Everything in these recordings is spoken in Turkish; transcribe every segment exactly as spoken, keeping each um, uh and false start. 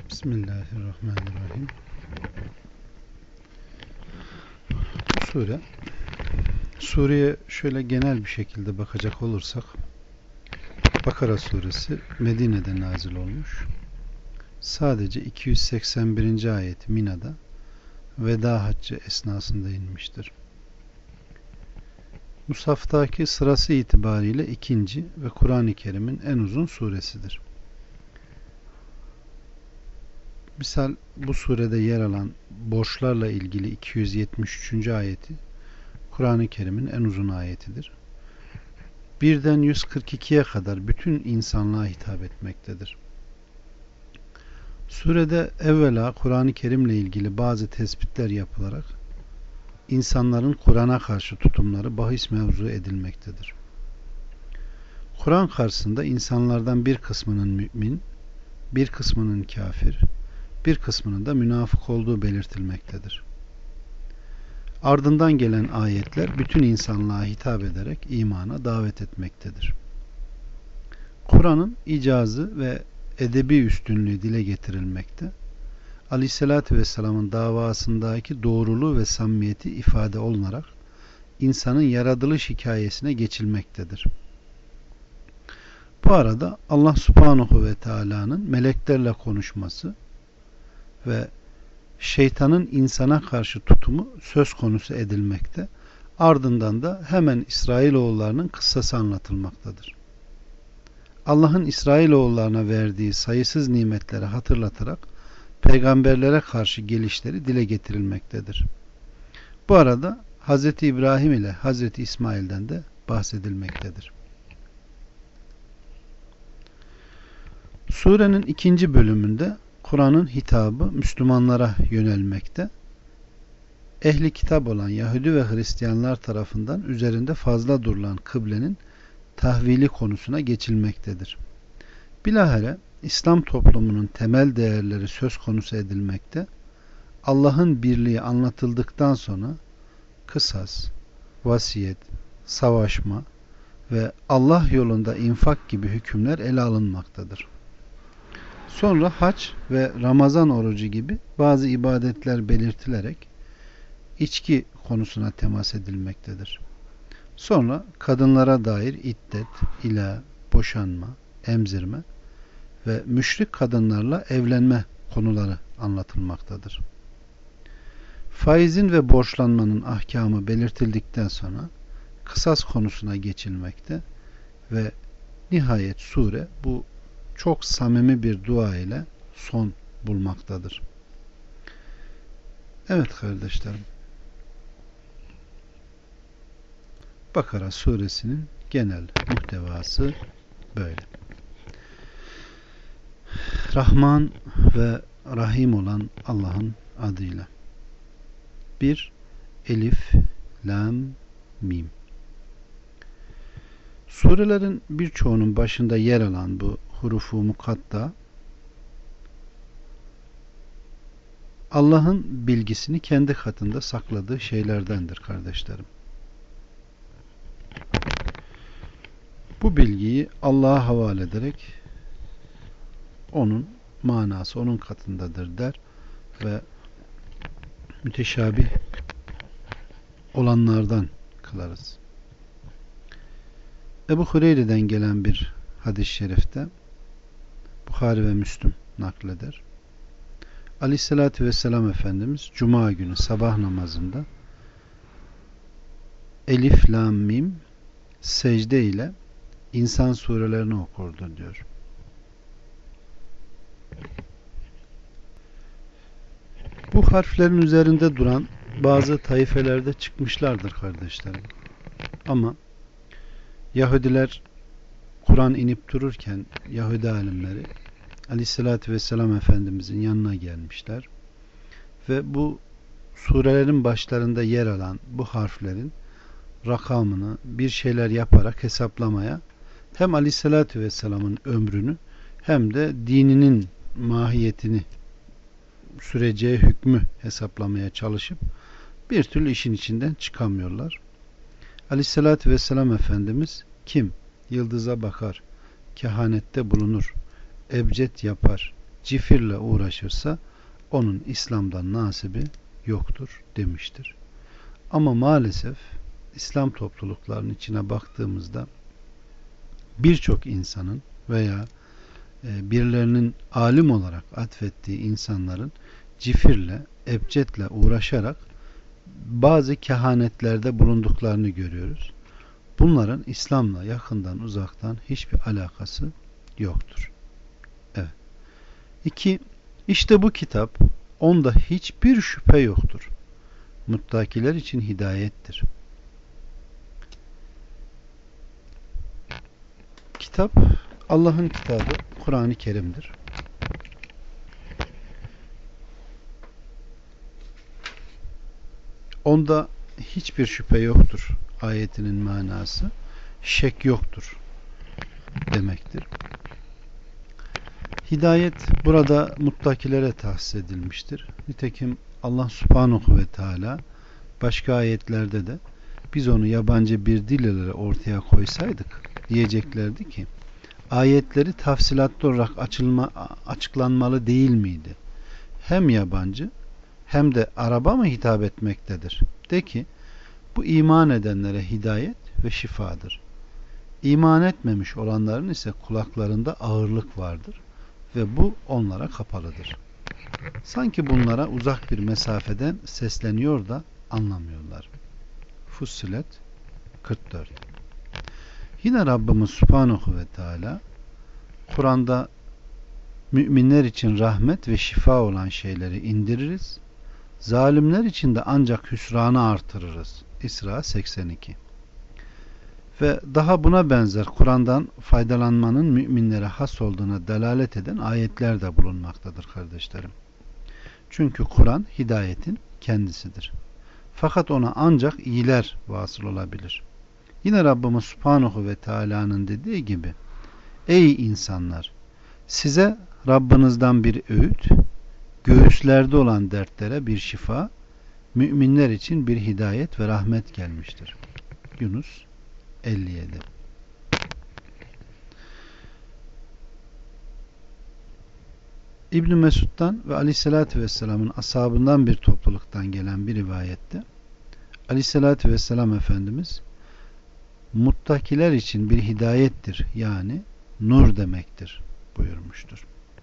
Bismillahirrahmanirrahim. Bu sure, sureye şöyle genel bir şekilde bakacak olursak, Bakara suresi Medine'de nazil olmuş. Sadece iki yüz seksen birinci ayet Mina'da veda haccı esnasında inmiştir. Mushaftaki sırası itibariyle ikinci ve Kur'an-ı Kerim'in en uzun suresidir. Misal bu surede yer alan borçlarla ilgili iki yüz yetmiş üçüncü ayeti Kur'an-ı Kerim'in en uzun ayetidir. Birden yüz kırk ikiye kadar bütün insanlığa hitap etmektedir. Surede evvela Kur'an-ı Kerim'le ilgili bazı tespitler yapılarak insanların Kur'an'a karşı tutumları bahis mevzu edilmektedir. Kur'an karşısında insanlardan bir kısmının mümin, bir kısmının kafir, bir kısmının da münafık olduğu belirtilmektedir. Ardından gelen ayetler bütün insanlığa hitap ederek imana davet etmektedir. Kur'an'ın icazı ve edebi üstünlüğü dile getirilmekte, Aleyhisselatü Vesselam'ın davasındaki doğruluğu ve samimiyeti ifade olunarak insanın yaratılış hikayesine geçilmektedir. Bu arada Allah Subhanahu ve Teala'nın meleklerle konuşması ve şeytanın insana karşı tutumu söz konusu edilmekte. Ardından da hemen İsrailoğullarının kıssası anlatılmaktadır. Allah'ın İsrailoğullarına verdiği sayısız nimetleri hatırlatarak peygamberlere karşı gelişleri dile getirilmektedir. Bu arada Hz. İbrahim ile Hz. İsmail'den de bahsedilmektedir. Surenin ikinci bölümünde Kur'an'ın hitabı Müslümanlara yönelmekte. Ehli kitap olan Yahudi ve Hristiyanlar tarafından üzerinde fazla durulan kıblenin tahvili konusuna geçilmektedir. Bilahare İslam toplumunun temel değerleri söz konusu edilmekte. Allah'ın birliği anlatıldıktan sonra kısas, vasiyet, savaşma ve Allah yolunda infak gibi hükümler ele alınmaktadır. Sonra hac ve Ramazan orucu gibi bazı ibadetler belirtilerek içki konusuna temas edilmektedir. Sonra kadınlara dair iddet, ila, boşanma, emzirme ve müşrik kadınlarla evlenme konuları anlatılmaktadır. Faizin ve borçlanmanın ahkamı belirtildikten sonra kısas konusuna geçilmekte ve nihayet sure bu çok samimi bir dua ile son bulmaktadır. Evet kardeşlerim, Bakara suresinin genel muhtevası böyle. Rahman ve Rahim olan Allah'ın adıyla. bir. Elif, Lam, Mim. Surelerin birçoğunun başında yer alan bu hurufu mukatta Allah'ın bilgisini kendi katında sakladığı şeylerdendir kardeşlerim. Bu bilgiyi Allah'a havale ederek onun manası onun katındadır der ve müteşabih olanlardan kılarız. Ebu Hureyre'den gelen bir hadis-i şerifte Buhari ve Müslüm nakleder. Aleyhissalatü vesselam Efendimiz Cuma günü sabah namazında Elif, Lam, Mim secde ile insan surelerini okurdu diyor. Bu harflerin üzerinde duran bazı taifelerde çıkmışlardır kardeşlerim. Ama Yahudiler Kur'an inip dururken Yahudi alimleri Aleyhisselatü Vesselam Efendimizin yanına gelmişler ve bu surelerin başlarında yer alan bu harflerin rakamını bir şeyler yaparak hesaplamaya hem Aleyhisselatü Vesselam'ın ömrünü hem de dininin mahiyetini süreceği hükmü hesaplamaya çalışıp bir türlü işin içinden çıkamıyorlar. Aleyhissalatü vesselam Efendimiz kim yıldıza bakar, kehanette bulunur, ebced yapar, cifirle uğraşırsa onun İslam'dan nasibi yoktur demiştir. Ama maalesef İslam topluluklarının içine baktığımızda birçok insanın veya birilerinin alim olarak atfettiği insanların cifirle, ebcedle uğraşarak bazı kehanetlerde bulunduklarını görüyoruz. Bunların İslam'la yakından uzaktan hiçbir alakası yoktur. Evet. İki, işte bu kitap, onda hiçbir şüphe yoktur. Muttakiler için hidayettir. Kitap, Allah'ın kitabı Kur'an-ı Kerim'dir. Onda hiçbir şüphe yoktur ayetinin manası. Şek yoktur demektir. Hidayet burada muttakilere tahsis edilmiştir. Nitekim Allah Subhanahu ve Teala başka ayetlerde de biz onu yabancı bir dil ile ortaya koysaydık diyeceklerdi ki ayetleri tafsilatlı olarak açılma, açıklanmalı değil miydi? Hem yabancı hem de Arap'a mı hitap etmektedir? De ki bu iman edenlere hidayet ve şifadır. İman etmemiş olanların ise kulaklarında ağırlık vardır ve bu onlara kapalıdır. Sanki bunlara uzak bir mesafeden sesleniyor da anlamıyorlar. Fussilet kırk dört. Yine Rabbimiz Subhanahu ve Teala Kur'an'da müminler için rahmet ve şifa olan şeyleri indiririz. Zalimler için de ancak hüsranı artırırız. İsra seksen iki. Ve daha buna benzer Kur'an'dan faydalanmanın müminlere has olduğuna delalet eden ayetler de bulunmaktadır kardeşlerim. Çünkü Kur'an hidayetin kendisidir. Fakat ona ancak iyiler vasıl olabilir. Yine Rabbimiz Subhanahu ve Teala'nın dediği gibi ey insanlar size Rabbinizden bir öğüt, göğüslerde olan dertlere bir şifa, müminler için bir hidayet ve rahmet gelmiştir. Yunus elli yedi. İbn Mesud'dan ve Aleyhisselatü Vesselam'ın ashabından bir topluluktan gelen bir rivayette Aleyhisselatü Vesselam Efendimiz muttakiler için bir hidayettir, yani nur demektir buyurmuştur.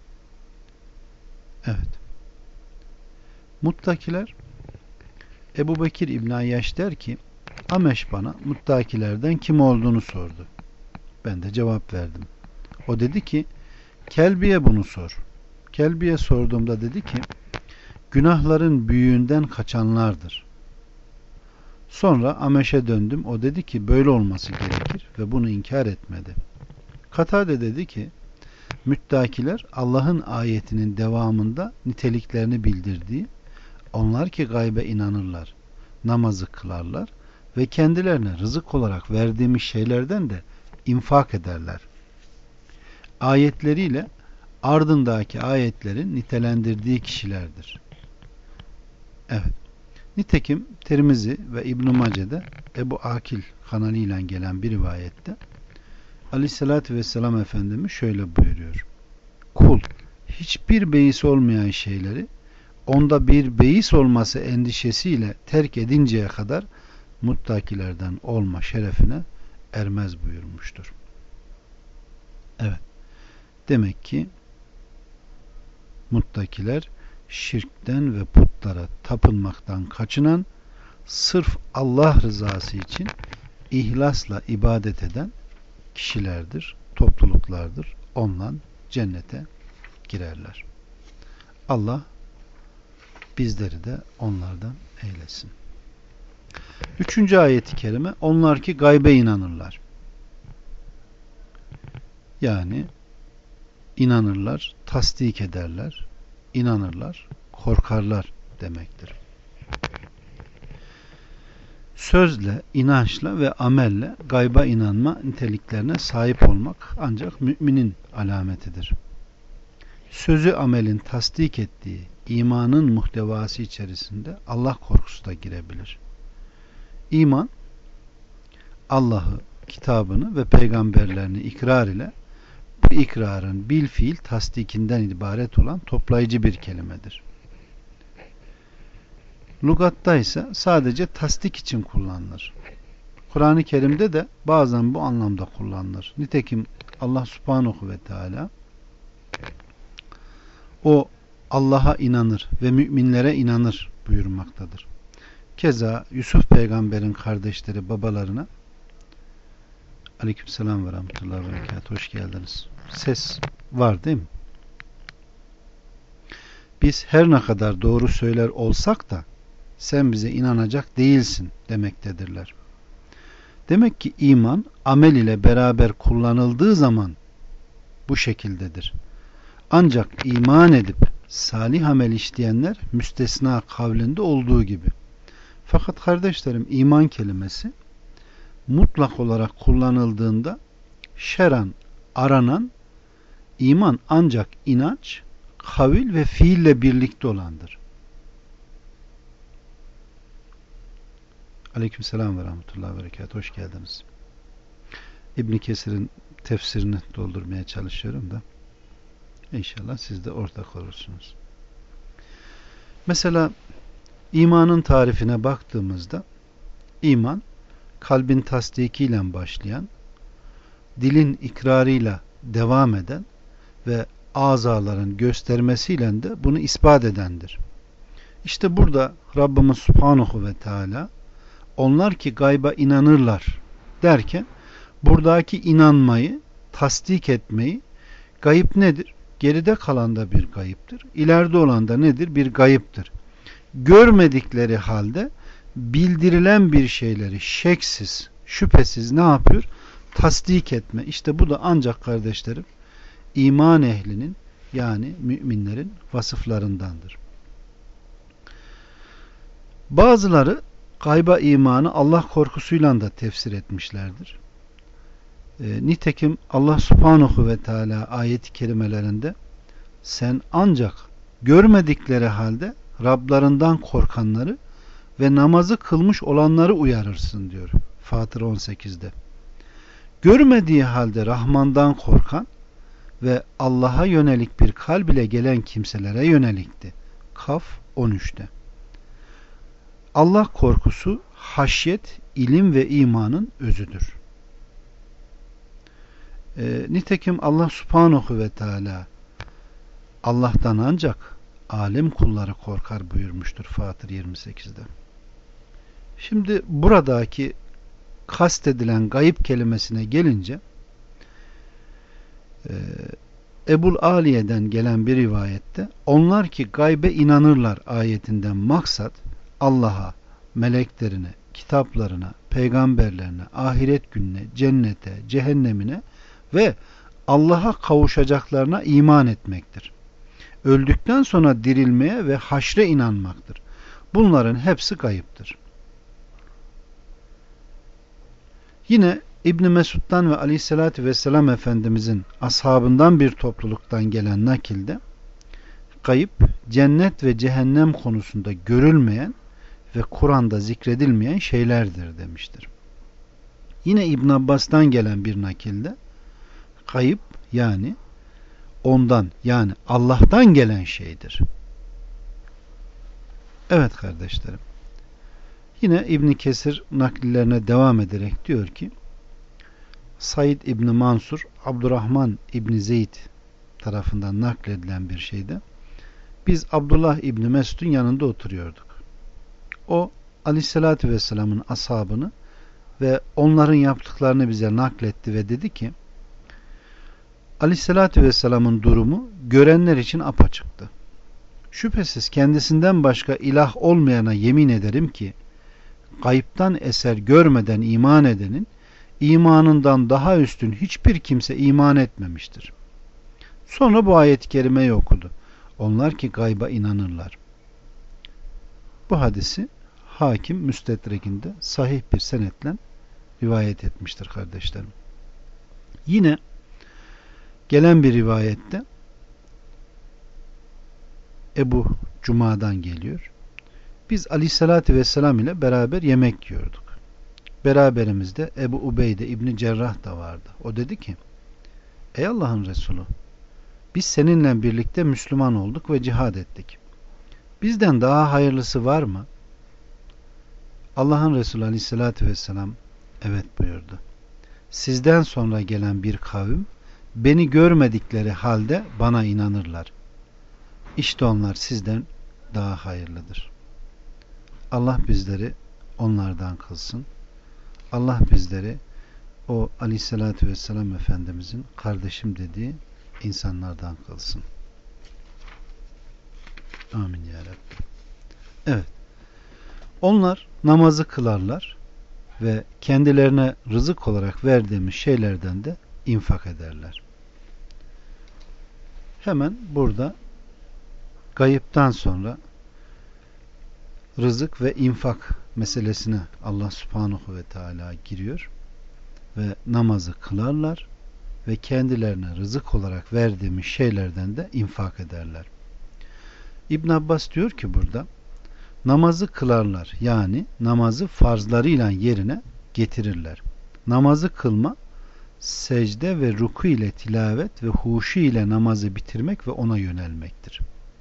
Evet. Muttakiler, Ebu Bekir İbn Ayyaş der ki Ameş bana muttakilerden kim olduğunu sordu. Ben de cevap verdim. O dedi ki Kelbi'ye bunu sor. Kelbi'ye sorduğumda dedi ki günahların büyüğünden kaçanlardır. Sonra Ameş'e döndüm. O dedi ki böyle olması gerekir ve bunu inkar etmedi. Katade dedi ki müttakiler Allah'ın ayetinin devamında niteliklerini bildirdiği, onlar ki gaybe inanırlar, namazı kılarlar ve kendilerine rızık olarak verdiğimiz şeylerden de infak ederler. Ayetleriyle ardındaki ayetlerin nitelendirdiği kişilerdir. Evet. Nitekim Tirmizi ve İbn-i Mace'de Ebu Akil kanalıyla gelen bir rivayette Aleyhisselatü Vesselam Efendimiz şöyle buyuruyor. Kul hiçbir beis olmayan şeyleri onda bir beis olması endişesiyle terk edinceye kadar muttakilerden olma şerefine ermez buyurmuştur. Evet. Demek ki muttakiler şirkten ve putlara tapınmaktan kaçınan, sırf Allah rızası için ihlasla ibadet eden kişilerdir, topluluklardır. Onunla cennete girerler. Allah bizleri de onlardan eylesin. Üçüncü ayeti kerime, onlar ki gaybe inanırlar. Yani inanırlar, tasdik ederler, inanırlar, korkarlar demektir. Sözle, inançla ve amelle gayba inanma niteliklerine sahip olmak ancak müminin alametidir. Sözü amelin tasdik ettiği imanın muhtevası içerisinde Allah korkusu da girebilir. İman, Allah'ı, kitabını ve peygamberlerini ikrar ile Bu ikrarın bil fiil tasdikinden ibaret olan toplayıcı bir kelimedir. Lugatta ise sadece tasdik için kullanılır. Kur'an-ı Kerim'de de bazen bu anlamda kullanılır. Nitekim Allah Subhanahu ve Teala o Allah'a inanır ve müminlere inanır buyurmaktadır. Keza Yusuf peygamberin kardeşleri babalarına Aleykümselam ve rahmetullahi ve berekatuhu, hoş geldiniz. Ses var değil mi? Biz her ne kadar doğru söyler olsak da sen bize inanacak değilsin demektedirler. Demek ki iman amel ile beraber kullanıldığı zaman bu şekildedir. Ancak iman edip salih amel işleyenler müstesna kavlinde olduğu gibi. Fakat kardeşlerim, iman kelimesi mutlak olarak kullanıldığında şeran aranan iman ancak inanç, kavil ve fiille birlikte olandır. Aleykümselam ve rahmetullahi ve berekatuhu, hoş geldiniz. İbn Kesir'in tefsirini doldurmaya çalışıyorum da İnşallah siz de ortak olursunuz. Mesela imanın tarifine baktığımızda iman kalbin tasdikiyle başlayan, dilin ikrarıyla devam eden ve azaların göstermesiyle de bunu ispat edendir. İşte burada Rabbimiz Subhanahu ve Teala onlar ki gayba inanırlar derken buradaki inanmayı, tasdik etmeyi, gayip nedir? Geride kalan da bir gayiptir. İleride olan da nedir? Bir gayiptir. Görmedikleri halde bildirilen bir şeyleri şeksiz, şüphesiz ne yapıyor? Tasdik etme. İşte bu da ancak kardeşlerim iman ehlinin, yani müminlerin vasıflarındandır. Bazıları gayba imanı Allah korkusuyla da tefsir etmişlerdir. E, nitekim Allah Subhanahu ve Teala ayet-i kerimelerinde sen ancak görmedikleri halde Rablarından korkanları ve namazı kılmış olanları uyarırsın diyor Fatır on sekizde. Görmediği halde Rahman'dan korkan ve Allah'a yönelik bir kalb ile gelen kimselere yönelikti. Kaf on üçte. Allah korkusu haşyet, ilim ve imanın özüdür. E, nitekim Allah Subhanahu ve Teala Allah'tan ancak alim kulları korkar buyurmuştur Fatır yirmi sekizde. Şimdi buradaki kastedilen gayip kelimesine gelince e, Ebul Aliye'den gelen bir rivayette onlar ki gaybe inanırlar ayetinden maksat Allah'a, meleklerine, kitaplarına, peygamberlerine, ahiret gününe, cennete, cehennemine ve Allah'a kavuşacaklarına iman etmektir. Öldükten sonra dirilmeye ve haşre inanmaktır. Bunların hepsi gayiptir. Yine İbn Mesud'dan ve Aleyhisselatü Vesselam Efendimizin ashabından bir topluluktan gelen nakilde gayip, cennet ve cehennem konusunda görülmeyen ve Kur'an'da zikredilmeyen şeylerdir demiştir. Yine İbn Abbas'tan gelen bir nakilde gayip yani ondan, yani Allah'tan gelen şeydir. Evet kardeşlerim. Yine İbn Kesir nakillerine devam ederek diyor ki Said İbn Mansur Abdurrahman İbn Zeyd tarafından nakledilen bir şeyde biz Abdullah İbn Mesud'un yanında oturuyorduk. O Aleyhisselatü Vesselam'ın ashabını ve onların yaptıklarını bize nakletti ve dedi ki Aleyhisselatü Vesselam'ın durumu görenler için apaçıktı. Şüphesiz kendisinden başka ilah olmayana yemin ederim ki gayiptan eser görmeden iman edenin imanından daha üstün hiçbir kimse iman etmemiştir. Sonra bu ayet-i kerimeyi okudu. Onlar ki gayba inanırlar. Bu hadisi Hakim Müstedrek'inde sahih bir senetle rivayet etmiştir kardeşlerim. Yine gelen bir rivayette Ebu Cuma'dan geliyor. Biz Aleyhisselatü Vesselam ile beraber yemek yiyorduk. Beraberimizde Ebu Ubeyde İbni Cerrah da vardı. O dedi ki Ey Allah'ın Resulü, biz seninle birlikte Müslüman olduk ve cihad ettik. Bizden daha hayırlısı var mı? Allah'ın Resulü Aleyhisselatü Vesselam evet buyurdu. Sizden sonra gelen bir kavim beni görmedikleri halde bana inanırlar. İşte onlar sizden daha hayırlıdır. Allah bizleri onlardan kılsın. Allah bizleri o Aleyhisselatü Vesselam Efendimizin kardeşim dediği insanlardan kılsın. Amin ya Rabbi. Evet. Onlar namazı kılarlar ve kendilerine rızık olarak verdiğimiz şeylerden de infak ederler. Hemen burada gayıptan sonra rızık ve infak meselesine Allah Subhanahu ve Teala giriyor ve namazı kılarlar ve kendilerine rızık olarak verdiğimiz şeylerden de infak ederler. İbn Abbas diyor ki burada namazı kılarlar, yani namazı farzlarıyla yerine getirirler. Namazı kılma, secde ve ruku ile tilavet ve huşu ile namazı bitirmek ve ona yönelmektir.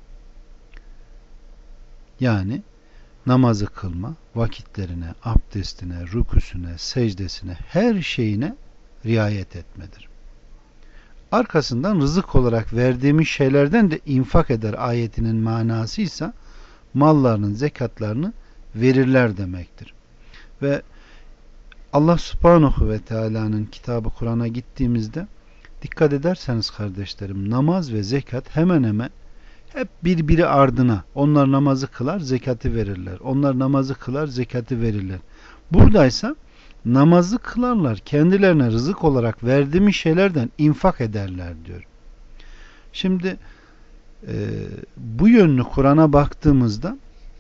Yani namazı kılma, vakitlerine, abdestine, rukusune, secdesine, her şeyine riayet etmedir. Arkasından rızık olarak verdiğimiz şeylerden de infak eder ayetinin manası ise mallarının zekatlarını verirler demektir. Ve Allah Subhanahu ve Teala'nın kitabı Kur'an'a gittiğimizde dikkat ederseniz kardeşlerim, namaz ve zekat hemen hemen hep birbiri ardına. Onlar namazı kılar, zekatı verirler. Onlar namazı kılar, zekatı verirler. Buradaysa namazı kılarlar, kendilerine rızık olarak verdiğimiz şeylerden infak ederler diyor. Şimdi e, bu yönlü Kur'an'a baktığımızda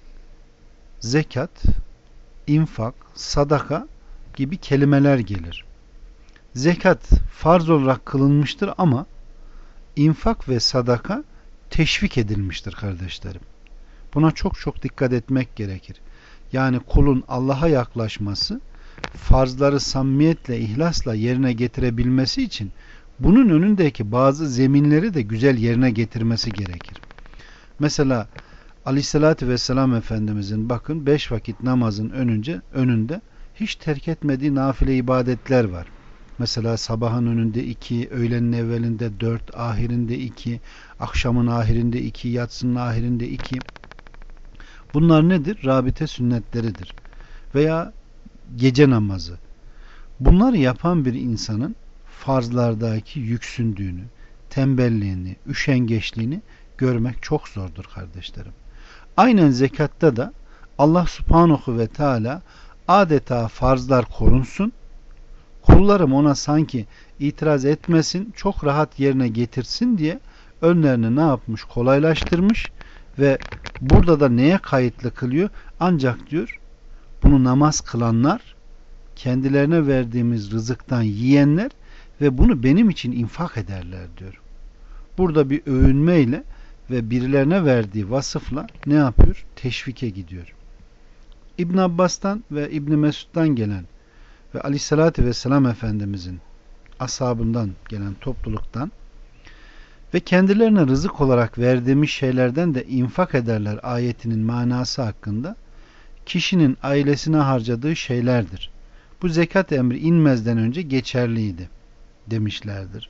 zekat, infak, sadaka gibi kelimeler gelir. Zekat farz olarak kılınmıştır ama infak ve sadaka teşvik edilmiştir kardeşlerim. Buna çok çok dikkat etmek gerekir. Yani kulun Allah'a yaklaşması, farzları samimiyetle, ihlasla yerine getirebilmesi için bunun önündeki bazı zeminleri de güzel yerine getirmesi gerekir. Mesela Aleyhisselatü Vesselam Efendimizin bakın beş vakit namazın önünce, önünde hiç terk etmediği nafile ibadetler var. Mesela sabahın önünde iki, öğlenin evvelinde dört, ahirinde iki, akşamın ahirinde iki, yatsının ahirinde iki. Bunlar nedir? Rabite sünnetleridir. Veya gece namazı. Bunları yapan bir insanın farzlardaki yüksündüğünü, tembelliğini, üşengeçliğini görmek çok zordur kardeşlerim. Aynen zekatta da Allah Subhanahu ve Teala adeta farzlar korunsun, kullarım ona sanki itiraz etmesin, çok rahat yerine getirsin diye önlerini ne yapmış? Kolaylaştırmış ve burada da neye kayıtlı kılıyor? Ancak diyor, bunu namaz kılanlar, kendilerine verdiğimiz rızıktan yiyenler ve bunu benim için infak ederler diyor. Burada bir övünmeyle ve birilerine verdiği vasıfla ne yapıyor? Teşvike gidiyor. İbn Abbas'tan ve İbn Mesud'dan gelen ve Aleyhisselatü Vesselam Efendimizin ashabından gelen topluluktan ve kendilerine rızık olarak verdiğimiz şeylerden de infak ederler ayetinin manası hakkında kişinin ailesine harcadığı şeylerdir. Bu zekat emri inmezden önce geçerliydi demişlerdir.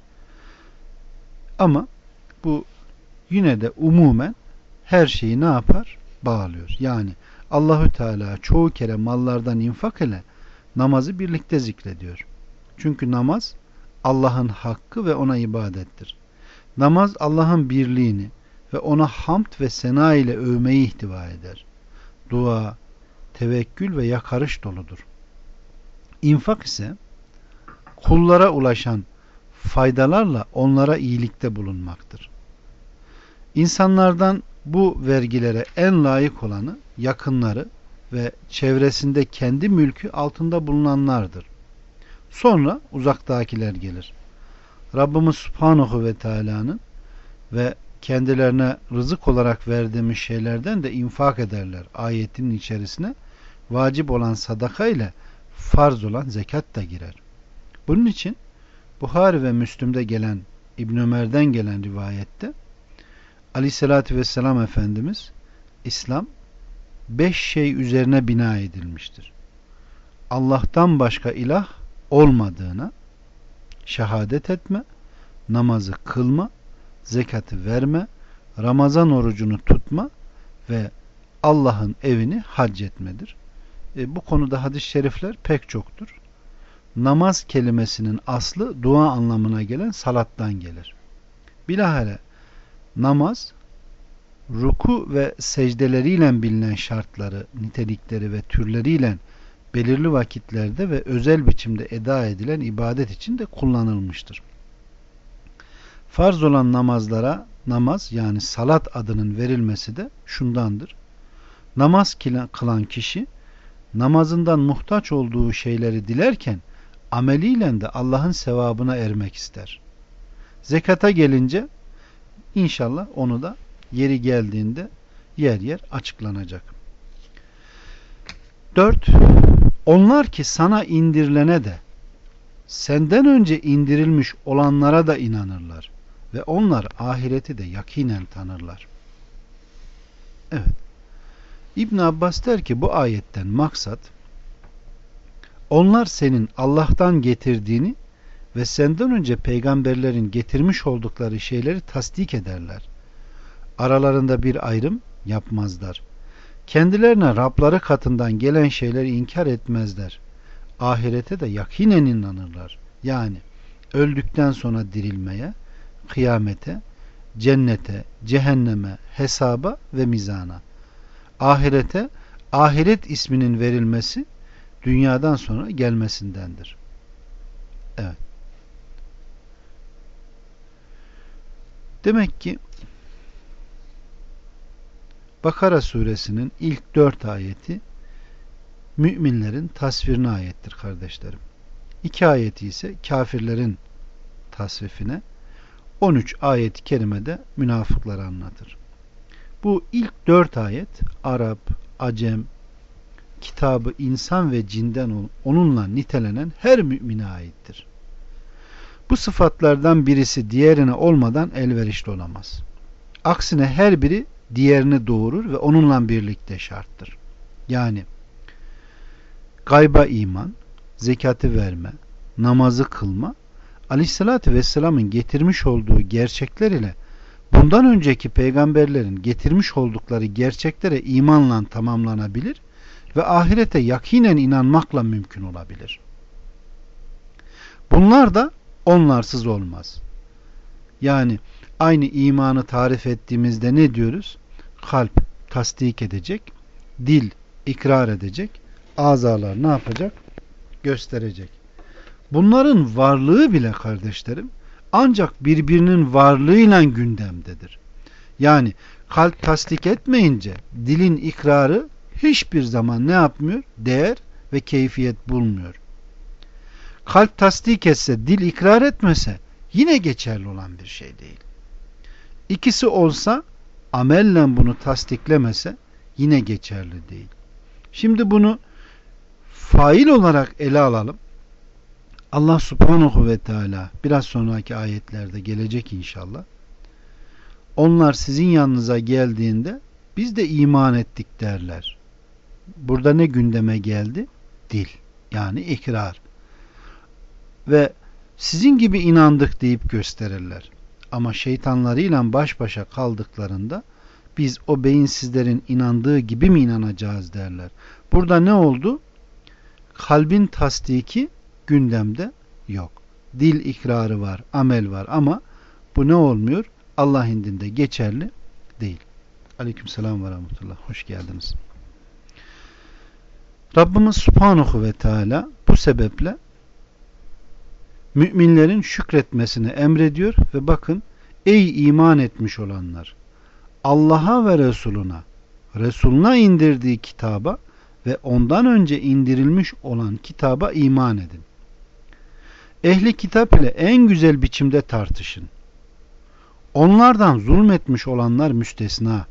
Ama bu yine de umumen her şeyi ne yapar? Bağlıyor. Yani Allahü Teala çoğu kere mallardan infak ile namazı birlikte zikrediyor. Çünkü namaz Allah'ın hakkı ve ona ibadettir. Namaz Allah'ın birliğini ve ona hamd ve sena ile övmeyi ihtiva eder. Dua, tevekkül ve yakarış doludur. İnfak ise kullara ulaşan faydalarla onlara iyilikte bulunmaktır. İnsanlardan bu vergilere en layık olanı yakınları ve çevresinde kendi mülkü altında bulunanlardır. Sonra uzaktakiler gelir. Rabbimiz Subhanahu ve Teala'nın ve kendilerine rızık olarak verdiğimiz şeylerden de infak ederler. Ayetinin içerisine vacip olan sadaka ile farz olan zekat da girer. Bunun için Buhari ve Müslüm'de gelen İbn Ömer'den gelen rivayette Aleyhisselatü Vesselam Efendimiz, İslam beş şey üzerine bina edilmiştir. Allah'tan başka ilah olmadığına şehadet etme, namazı kılma, zekatı verme, Ramazan orucunu tutma ve Allah'ın evini hac etmedir. E, bu konuda hadis-i şerifler pek çoktur. Namaz kelimesinin aslı dua anlamına gelen salattan gelir. Bilahare namaz, ruku ve secdeleriyle bilinen şartları, nitelikleri ve türleriyle belirli vakitlerde ve özel biçimde eda edilen ibadet için de kullanılmıştır. Farz olan namazlara namaz yani salat adının verilmesi de şundandır. Namaz kılan kişi namazından muhtaç olduğu şeyleri dilerken ameliyle de Allah'ın sevabına ermek ister. Zekata gelince inşallah onu da yeri geldiğinde yer yer açıklanacak. Dört. Onlar ki sana indirilene de senden önce indirilmiş olanlara da inanırlar ve onlar ahireti de yakinen tanırlar. Evet. İbn Abbas der ki bu ayetten maksat onlar senin Allah'tan getirdiğini ve senden önce peygamberlerin getirmiş oldukları şeyleri tasdik ederler. Aralarında bir ayrım yapmazlar. Kendilerine Rabları katından gelen şeyleri inkar etmezler. Ahirete de yakinen inanırlar. Yani öldükten sonra dirilmeye, kıyamete, cennete, cehenneme, hesaba ve mizana. Ahirete, ahiret isminin verilmesi dünyadan sonra gelmesindendir. Evet. Demek ki Bakara suresinin ilk dört ayeti müminlerin tasvirine ayettir kardeşlerim. İki ayeti ise kafirlerin tasrifine, on üç ayet-i kerimede münafıkları anlatır. Bu ilk dört ayet Arap, Acem, kitabı insan ve cinden onunla nitelenen her mümine aittir. Bu sıfatlardan birisi diğerine olmadan elverişli olamaz. Aksine her biri diğerini doğurur ve onunla birlikte şarttır. Yani gayba iman, zekatı verme, namazı kılma, Aleyhisselatü Vesselam'ın getirmiş olduğu gerçekler ile bundan önceki peygamberlerin getirmiş oldukları gerçeklere imanla tamamlanabilir ve ahirete yakinen inanmakla mümkün olabilir. Bunlar da onlarsız olmaz. Yani aynı imanı tarif ettiğimizde ne diyoruz? Kalp tasdik edecek, dil ikrar edecek, azalar ne yapacak? Gösterecek. Bunların varlığı bile kardeşlerim ancak birbirinin varlığıyla gündemdedir. Yani kalp tasdik etmeyince dilin ikrarı hiçbir zaman ne yapmıyor? Değer ve keyfiyet bulmuyor. Kalp tasdik etse, dil ikrar etmese yine geçerli olan bir şey değil. İkisi olsa, amelle bunu tasdiklemese yine geçerli değil. Şimdi bunu fail olarak ele alalım. Allah subhanahu ve teala biraz sonraki ayetlerde gelecek inşallah. Onlar sizin yanınıza geldiğinde biz de iman ettik derler. Burada ne gündeme geldi? Dil. Yani ikrar. Ve sizin gibi inandık deyip gösterirler. Ama şeytanlarıyla baş başa kaldıklarında biz o beyinsizlerin inandığı gibi mi inanacağız derler. Burada ne oldu? Kalbin tasdiki gündemde yok. Dil ikrarı var, amel var ama bu ne olmuyor? Allah indinde geçerli değil. Aleykümselam ve rahmetullah. Hoş geldiniz. Rabbimiz Subhanahu ve Teala bu sebeple müminlerin şükretmesini emrediyor ve bakın ey iman etmiş olanlar Allah'a ve Resuluna Resuluna indirdiği kitaba ve ondan önce indirilmiş olan kitaba iman edin. Ehli kitap ile en güzel biçimde tartışın. Onlardan zulmetmiş olanlar müstesna.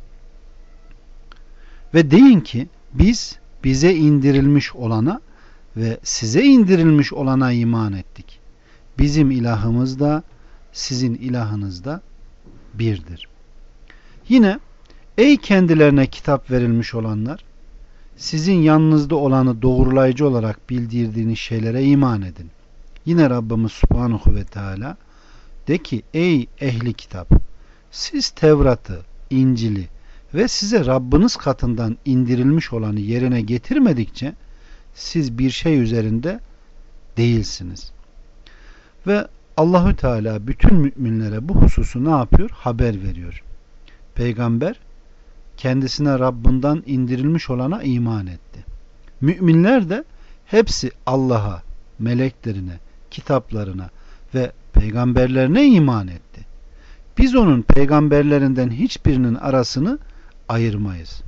Ve deyin ki biz bize indirilmiş olana ve size indirilmiş olana iman ettik. Bizim ilahımız da sizin ilahınız da birdir. Yine ey kendilerine kitap verilmiş olanlar, sizin yanınızda olanı doğrulayıcı olarak bildirdiğiniz şeylere iman edin. Yine Rabbimiz Subhanahu ve Teala de ki ey ehli kitap, siz Tevrat'ı, İncil'i ve size Rabbiniz katından indirilmiş olanı yerine getirmedikçe siz bir şey üzerinde değilsiniz. Ve Allahü Teala bütün müminlere bu hususu ne yapıyor? Haber veriyor. Peygamber kendisine Rabbinden indirilmiş olana iman etti. Müminler de hepsi Allah'a, meleklerine, kitaplarına ve peygamberlerine iman etti. Biz onun peygamberlerinden hiçbirinin arasını ayırmayız.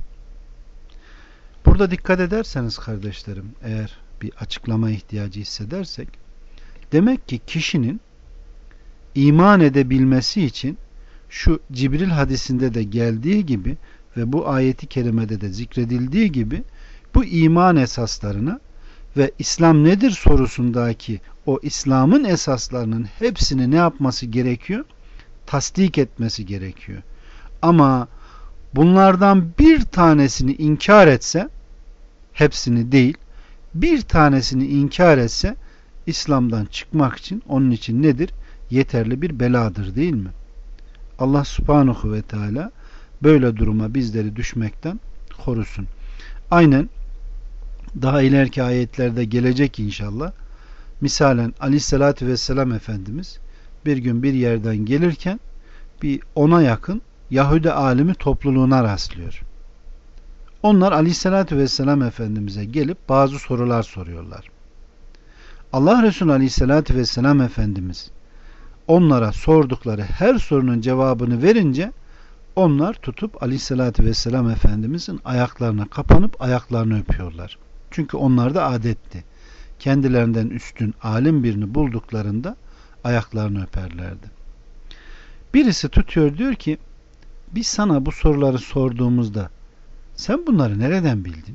Burada dikkat ederseniz kardeşlerim, eğer bir açıklama ihtiyacı hissedersek, demek ki kişinin iman edebilmesi için şu Cibril hadisinde de geldiği gibi ve bu ayeti kerimede de zikredildiği gibi bu iman esaslarına ve İslam nedir sorusundaki o İslam'ın esaslarının hepsini ne yapması gerekiyor? Tasdik etmesi gerekiyor. Ama bunlardan bir tanesini inkar etse, hepsini değil, bir tanesini inkar etse İslam'dan çıkmak için onun için nedir? Yeterli bir beladır, değil mi? Allah Subhanahu ve Teala böyle duruma bizleri düşmekten korusun. Aynen daha ileriki ayetlerde gelecek inşallah. Misalen Aleyhisselatü Vesselam Efendimiz bir gün bir yerden gelirken bir ona yakın Yahudi alimi topluluğuna rastlıyor. Onlar Aleyhisselatü Vesselam Efendimiz'e gelip bazı sorular soruyorlar. Allah Resulü Aleyhisselatü Vesselam Efendimiz onlara sordukları her sorunun cevabını verince onlar tutup Aleyhisselatü Vesselam Efendimizin ayaklarına kapanıp ayaklarını öpüyorlar. Çünkü onlarda adetti. Kendilerinden üstün alim birini bulduklarında ayaklarını öperlerdi. Birisi tutuyor, diyor ki biz sana bu soruları sorduğumuzda sen bunları nereden bildin?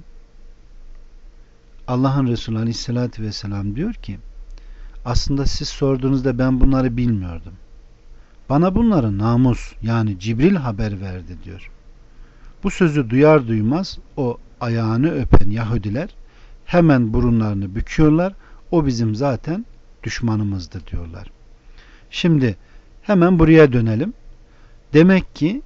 Allah'ın Resulü Aleyhisselatü Vesselam diyor ki aslında siz sorduğunuzda ben bunları bilmiyordum. Bana bunları namus yani Cibril haber verdi diyor. Bu sözü duyar duymaz o ayağını öpen Yahudiler hemen burunlarını büküyorlar. O bizim zaten düşmanımızdır diyorlar. Şimdi hemen buraya dönelim. Demek ki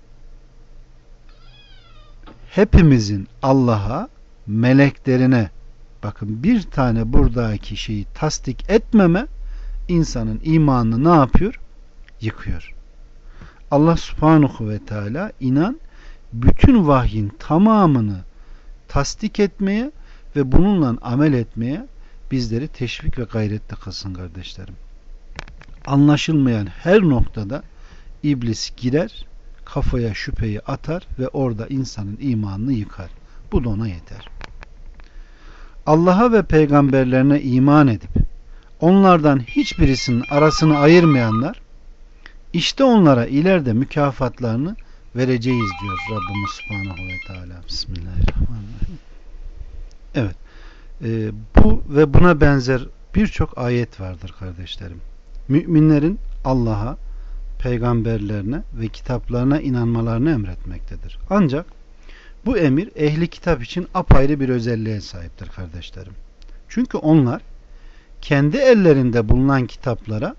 hepimizin Allah'a, meleklerine, bakın bir tane buradaki şeyi tasdik etmeme insanın imanını ne yapıyor? Yıkıyor. Allah Subhanahu ve Teala inan bütün vahyin tamamını tasdik etmeye ve bununla amel etmeye bizleri teşvik ve gayretli kılsın kardeşlerim. Anlaşılmayan her noktada iblis girer, kafaya şüpheyi atar ve orada insanın imanını yıkar. Bu da ona yeter. Allah'a ve peygamberlerine iman edip onlardan hiçbirisinin arasını ayırmayanlar, işte onlara ileride mükafatlarını vereceğiz diyor Rabbimiz Subhanahu ve Teala. Bismillahirrahmanirrahim. Evet. E, bu ve buna benzer birçok ayet vardır kardeşlerim. Müminlerin Allah'a, peygamberlerine ve kitaplarına inanmalarını emretmektedir. Ancak bu emir ehli kitap için apayrı bir özelliğe sahiptir kardeşlerim. Çünkü onlar kendi ellerinde bulunan kitaplara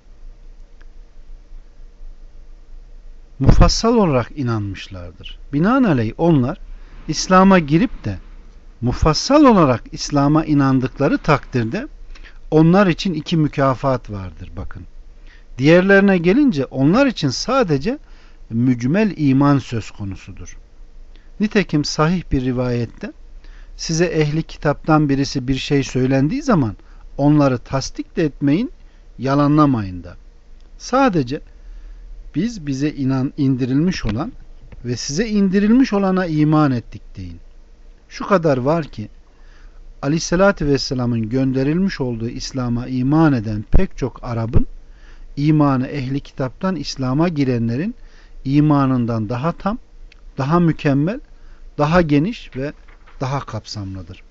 mufassal olarak inanmışlardır. Binaenaleyh onlar İslam'a girip de mufassal olarak İslam'a inandıkları takdirde onlar için iki mükafat vardır bakın. Diğerlerine gelince onlar için sadece mücmel iman söz konusudur. Nitekim sahih bir rivayette size ehli kitaptan birisi bir şey söylendiği zaman onları tasdik de etmeyin, yalanlamayın da. Sadece biz bize inan indirilmiş olan ve size indirilmiş olana iman ettik deyin. Şu kadar var ki Aleyhisselatü Vesselam'ın gönderilmiş olduğu İslam'a iman eden pek çok Arap'ın imanı ehli kitaptan İslam'a girenlerin imanından daha tam, daha mükemmel, daha geniş ve daha kapsamlıdır.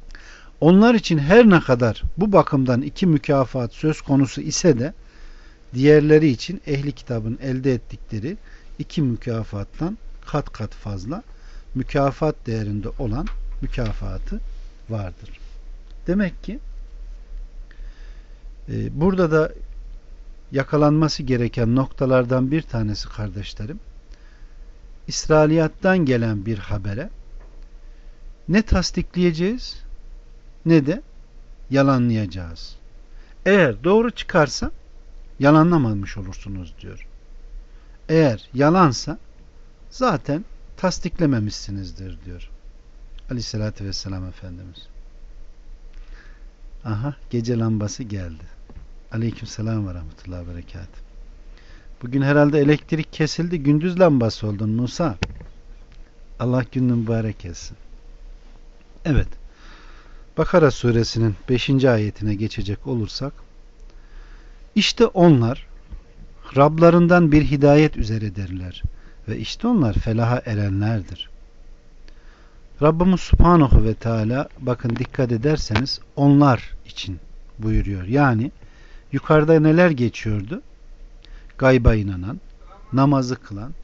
Onlar için her ne kadar bu bakımdan iki mükafat söz konusu ise de diğerleri için ehli kitabın elde ettikleri iki mükafattan kat kat fazla mükafat değerinde olan mükafatı vardır. Demek ki e, burada da yakalanması gereken noktalardan bir tanesi kardeşlerim, İsrailiyattan gelen bir habere ne tasdikleyeceğiz ne de yalanlayacağız. Eğer doğru çıkarsa yalanlamamış olursunuz diyor. Eğer yalansa zaten tasdiklememişsinizdir diyor Aleyhisselatü Vesselam Efendimiz. Aha, gece lambası geldi. Aleykümselam ve rahmetullahi ve berekatuhu. Bugün herhalde elektrik kesildi, gündüz lambası oldun Musa. Allah gününü mübarek etsin. Evet. Bakara suresinin beşinci ayetine geçecek olursak, işte onlar Rablarından bir hidayet üzeredirler ve işte onlar felaha erenlerdir. Rabbimiz Subhanahu ve Teala, bakın dikkat ederseniz, onlar için buyuruyor. Yani yukarıda neler geçiyordu? Gayba inanan, namazı kılan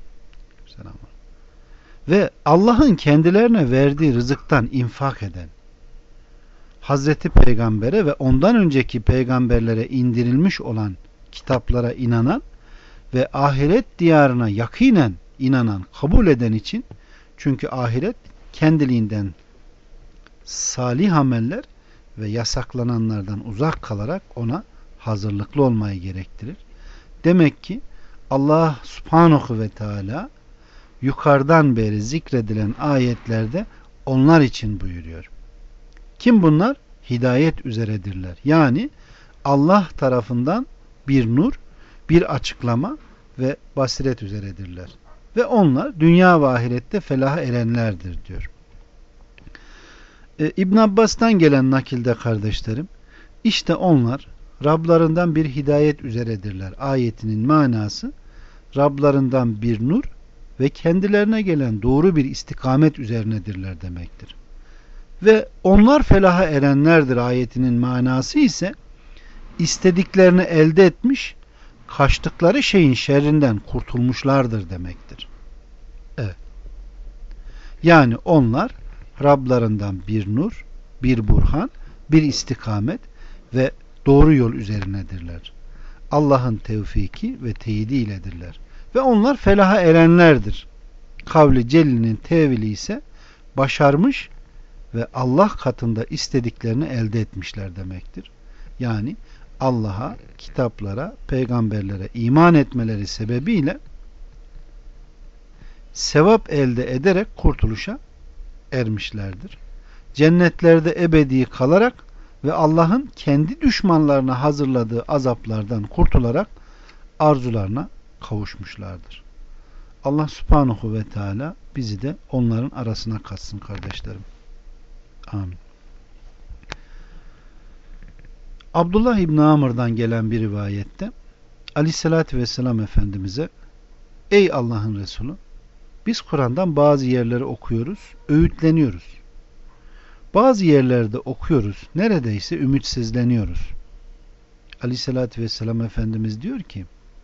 ve Allah'ın kendilerine verdiği rızıktan infak eden, Hazreti Peygamber'e ve ondan önceki peygamberlere indirilmiş olan kitaplara inanan ve ahiret diyarına yakinen inanan, kabul eden için, çünkü ahiret kendiliğinden salih ameller ve yasaklananlardan uzak kalarak ona hazırlıklı olmayı gerektirir. Demek ki Allah Subhanahu ve Teala yukarıdan beri zikredilen ayetlerde onlar için buyuruyor. Kim bunlar? Hidayet üzeredirler. Yani Allah tarafından bir nur, bir açıklama ve basiret üzeredirler. Ve onlar dünya ve ahirette felaha erenlerdir diyor. Ee, İbn Abbas'tan gelen nakilde kardeşlerim, işte onlar Rablarından bir hidayet üzeredirler. Ayetinin manası, Rablarından bir nur ve kendilerine gelen doğru bir istikamet üzerinedirler demektir. Ve onlar felaha erenlerdir ayetinin manası ise, istediklerini elde etmiş, kaçtıkları şeyin şerrinden kurtulmuşlardır demektir. Evet. Yani onlar Rablarından bir nur, bir burhan, bir istikamet ve doğru yol üzerinedirler. Allah'ın tevfiki ve teyidi iledirler. Ve onlar felaha erenlerdir. Kavli Celil'in tevili ise başarmış ve Allah katında istediklerini elde etmişler demektir. Yani Allah'a, kitaplara, peygamberlere iman etmeleri sebebiyle sevap elde ederek kurtuluşa ermişlerdir. Cennetlerde ebedi kalarak ve Allah'ın kendi düşmanlarına hazırladığı azaplardan kurtularak arzularına kavuşmuşlardır. Allah Subhanahu ve Teala bizi de onların arasına katsın kardeşlerim. Amin. Abdullah İbni Amr'dan gelen bir rivayette Aleyhisselatü Vesselam Efendimiz'e, ey Allah'ın Resulü, biz Kur'an'dan bazı yerleri okuyoruz, öğütleniyoruz. Bazı yerlerde okuyoruz, neredeyse ümitsizleniyoruz. Aleyhisselatü Vesselam Efendimiz diyor ki,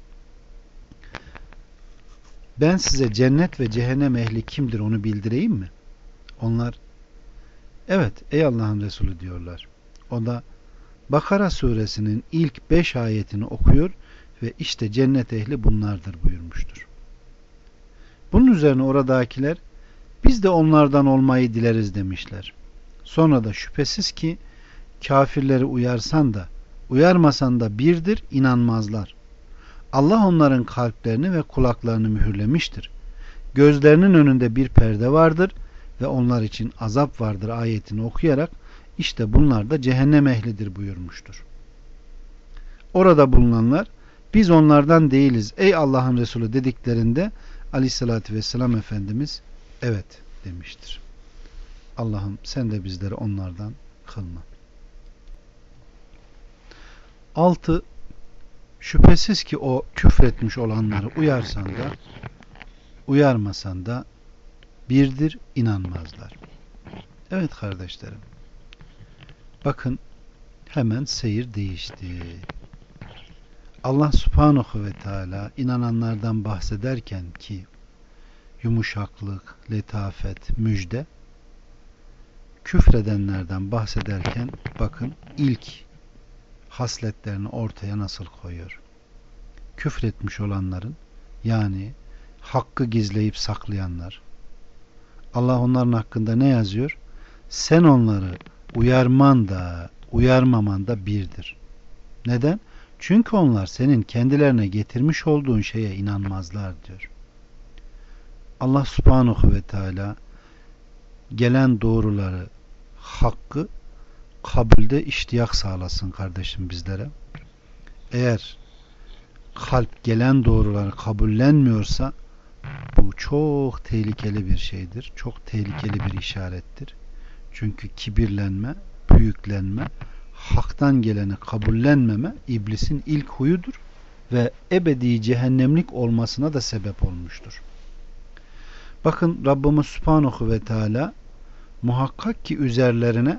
ben size cennet ve cehennem ehli kimdir onu bildireyim mi? Onlar, evet ey Allah'ın Resulü diyorlar. O da Bakara suresinin ilk beş ayetini okuyor ve işte cennet ehli bunlardır buyurmuştur. Bunun üzerine oradakiler, biz de onlardan olmayı dileriz demişler. Sonra da şüphesiz ki kafirleri uyarsan da uyarmasan da birdir, inanmazlar. Allah onların kalplerini ve kulaklarını mühürlemiştir. Gözlerinin önünde bir perde vardır ve onlar için azap vardır ayetini okuyarak işte bunlar da cehennem ehlidir buyurmuştur. Orada bulunanlar, biz onlardan değiliz ey Allah'ın Resulü dediklerinde Aleyhisselatü Vesselam Efendimiz evet demiştir. Allah'ım sen de bizleri onlardan kılma. Altı, şüphesiz ki o küfretmiş olanları uyarsan da uyarmasan da birdir, inanmazlar. Evet kardeşlerim, bakın hemen seyir değişti. Allah subhanahu ve teala inananlardan bahsederken ki yumuşaklık, letafet, müjde, küfredenlerden bahsederken bakın ilk hasletlerini ortaya nasıl koyuyor. Küfretmiş olanların, yani hakkı gizleyip saklayanlar, Allah onların hakkında ne yazıyor? Sen onları uyarman da uyarmaman da birdir. Neden? Çünkü onlar senin kendilerine getirmiş olduğun şeye inanmazlar diyor. Allah subhanahu ve teala gelen doğruları, hakkı kabulde iştiyak sağlasın kardeşim bizlere. Eğer kalp gelen doğruları kabullenmiyorsa bu çok tehlikeli bir şeydir. Çok tehlikeli bir işarettir. Çünkü kibirlenme, büyüklenme, haktan geleni kabullenmeme iblisin ilk huyudur ve ebedi cehennemlik olmasına da sebep olmuştur. Bakın Rabbimiz Subhanahu ve Teala muhakkak ki üzerlerine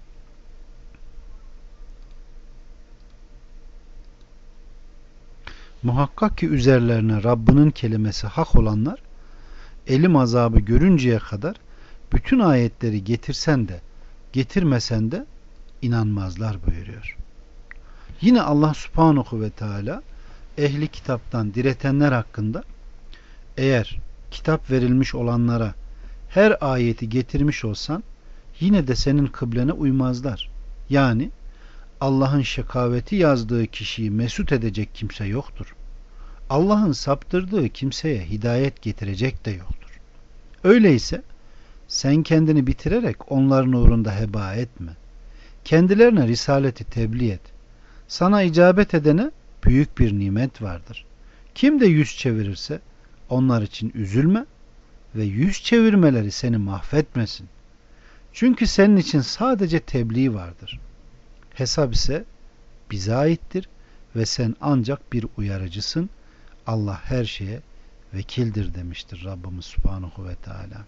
muhakkak ki üzerlerine Rabbinin kelimesi hak olanlar elim azabı görünceye kadar bütün ayetleri getirsen de getirmesen de inanmazlar buyuruyor. Yine Allah Subhanahu ve Teala ehli kitaptan diretenler hakkında eğer kitap verilmiş olanlara her ayeti getirmiş olsan yine de senin kıblene uymazlar. Yani Allah'ın şekaveti yazdığı kişiyi mesut edecek kimse yoktur. Allah'ın saptırdığı kimseye hidayet getirecek de yoktur. Öyleyse sen kendini bitirerek onların uğrunda heba etme. Kendilerine risaleti tebliğ et. Sana icabet edene büyük bir nimet vardır. Kim de yüz çevirirse onlar için üzülme ve yüz çevirmeleri seni mahvetmesin. Çünkü senin için sadece tebliğ vardır. Hesap ise bize aittir ve sen ancak bir uyarıcısın. Allah her şeye vekildir demiştir Rabbimiz Subhanahu ve Teala.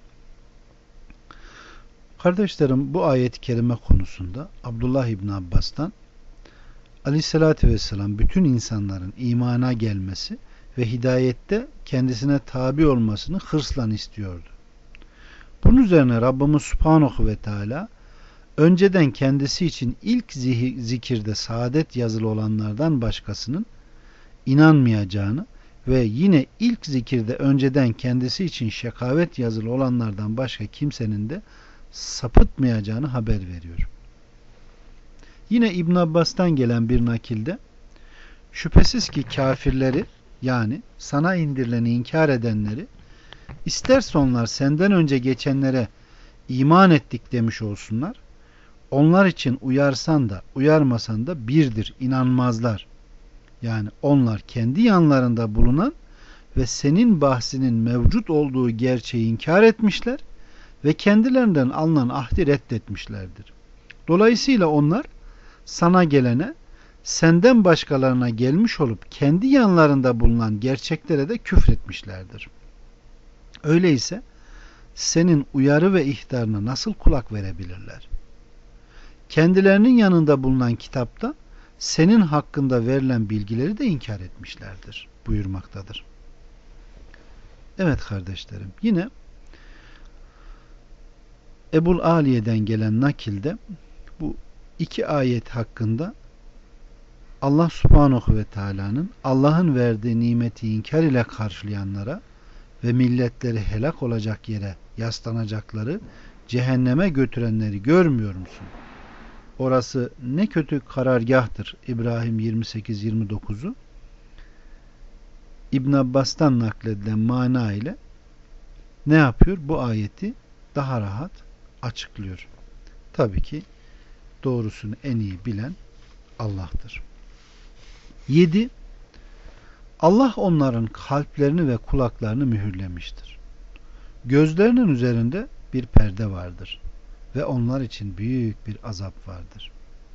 Kardeşlerim, bu ayet-i kerime konusunda Abdullah İbni Abbas'tan Aleyhisselatü Vesselam bütün insanların imana gelmesi ve hidayette kendisine tabi olmasını hırsla istiyordu. Bunun üzerine Rabbimiz Subhanahu ve Teala önceden kendisi için ilk zikirde saadet yazılı olanlardan başkasının inanmayacağını ve yine ilk zikirde önceden kendisi için şekavet yazılı olanlardan başka kimsenin de sapıtmayacağını haber veriyor. Yine İbn Abbas'tan gelen bir nakilde şüphesiz ki kafirleri, yani sana indirileni inkar edenleri, isterse onlar senden önce geçenlere iman ettik demiş olsunlar, onlar için uyarsan da uyarmasan da birdir, inanmazlar. Yani onlar kendi yanlarında bulunan ve senin bahsinin mevcut olduğu gerçeği inkar etmişler ve kendilerinden alınan ahdi reddetmişlerdir. Dolayısıyla onlar sana gelene, senden başkalarına gelmiş olup kendi yanlarında bulunan gerçeklere de küfretmişlerdir. Öyleyse senin uyarı ve ihtarına nasıl kulak verebilirler? Kendilerinin yanında bulunan kitapta senin hakkında verilen bilgileri de inkar etmişlerdir buyurmaktadır. Evet kardeşlerim, yine Ebul Aliye'den gelen nakilde bu iki ayet hakkında Allah Subhanahu ve Teala'nın Allah'ın verdiği nimeti inkar ile karşılayanlara ve milletleri helak olacak yere yaslanacakları cehenneme götürenleri görmüyor musun? Orası ne kötü karargahtır. İbrahim yirmi sekiz yirmi dokuzu İbn Abbas'tan nakledilen mana ile ne yapıyor? Bu ayeti daha rahat açıklıyor. Tabii ki doğrusunu en iyi bilen Allah'tır. yedi. Allah onların kalplerini ve kulaklarını mühürlemiştir. Gözlerinin üzerinde bir perde vardır ve onlar için büyük bir azap vardır.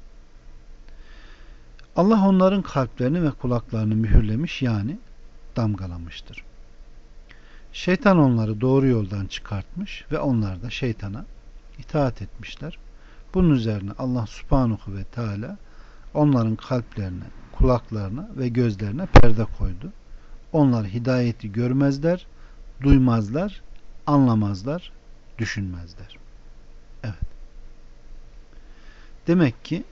Allah onların kalplerini ve kulaklarını mühürlemiş, yani damgalamıştır. Şeytan onları doğru yoldan çıkartmış ve onlar da şeytana itaat etmişler. Bunun üzerine Allah Subhanahu ve Teala onların kalplerine, kulaklarına ve gözlerine perde koydu. Onlar hidayeti görmezler, duymazlar, anlamazlar, düşünmezler. Evet. Demek ki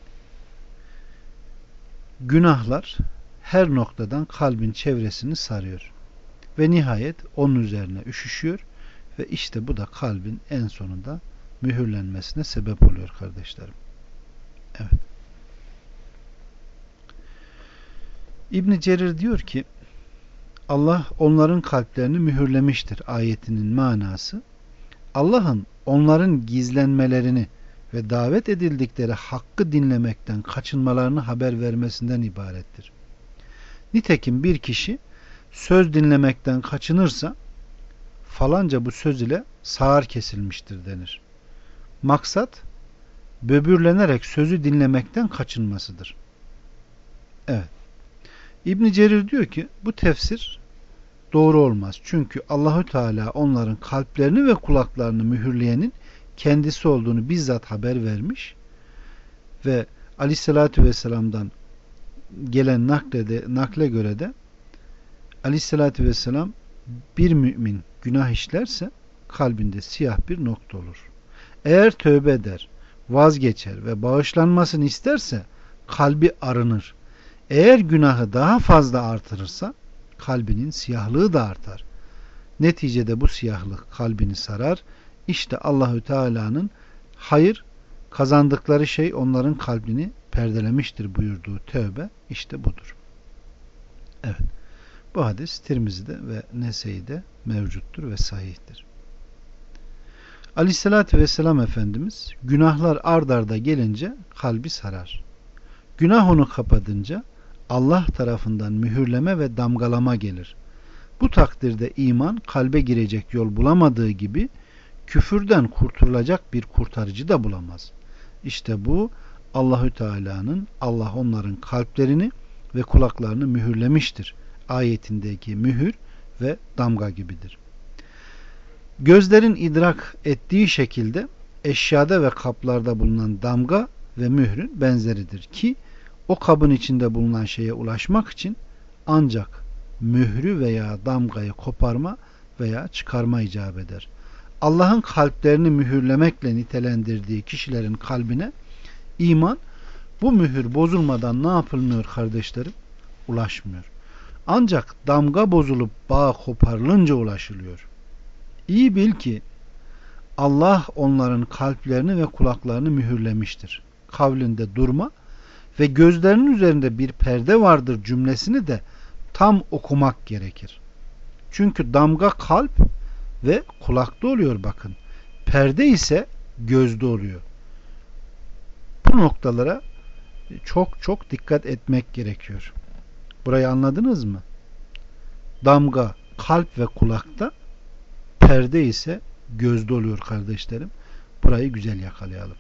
günahlar her noktadan kalbin çevresini sarıyor. Ve nihayet onun üzerine üşüşüyor ve işte bu da kalbin en sonunda mühürlenmesine sebep oluyor kardeşlerim. Evet. İbn Cerir diyor ki Allah onların kalplerini mühürlemiştir ayetinin manası. Allah'ın onların gizlenmelerini ve davet edildikleri hakkı dinlemekten kaçınmalarını haber vermesinden ibarettir. Nitekim bir kişi söz dinlemekten kaçınırsa falanca bu söz ile sağır kesilmiştir denir. Maksat böbürlenerek sözü dinlemekten kaçınmasıdır. Evet. İbn Cerir diyor ki bu tefsir doğru olmaz. Çünkü Allahü Teala onların kalplerini ve kulaklarını mühürleyenin kendisi olduğunu bizzat haber vermiş ve Aleyhisselatü Vesselam'dan gelen naklede, nakle göre de Aleyhisselatü Vesselam bir mümin günah işlerse kalbinde siyah bir nokta olur. Eğer tövbe eder, vazgeçer ve bağışlanmasını isterse kalbi arınır. Eğer günahı daha fazla artırırsa kalbinin siyahlığı da artar. Neticede bu siyahlık kalbini sarar. İşte Allahü Teala'nın hayır kazandıkları şey onların kalbini perdelemiştir buyurduğu tövbe işte budur. Evet. Bu hadis Tirmizi'de ve Nese'de mevcuttur ve sahihtir. Aleyhissalatü vesselam Efendimiz günahlar ard arda gelince kalbi sarar. Günah onu kapadınca Allah tarafından mühürleme ve damgalama gelir. Bu takdirde iman kalbe girecek yol bulamadığı gibi küfürden kurtulacak bir kurtarıcı da bulamaz. İşte bu Allahü Teala'nın Allah onların kalplerini ve kulaklarını mühürlemiştir ayetindeki mühür ve damga gibidir. Gözlerin idrak ettiği şekilde eşyada ve kaplarda bulunan damga ve mührün benzeridir ki o kabın içinde bulunan şeye ulaşmak için ancak mührü veya damgayı koparma veya çıkarma icap eder. Allah'ın kalplerini mühürlemekle nitelendirdiği kişilerin kalbine iman bu mühür bozulmadan ne yapılmıyor kardeşlerim? Ulaşmıyor. Ancak damga bozulup bağ koparılınca ulaşılıyor. İyi bil ki Allah onların kalplerini ve kulaklarını mühürlemiştir. Kavlinde durma ve gözlerinin üzerinde bir perde vardır cümlesini de tam okumak gerekir. Çünkü damga kalp ve kulakta oluyor bakın. Perde ise gözde oluyor. Bu noktalara çok çok dikkat etmek gerekiyor. Burayı anladınız mı? Damga kalp ve kulakta, perde ise gözde oluyor kardeşlerim. Burayı güzel yakalayalım.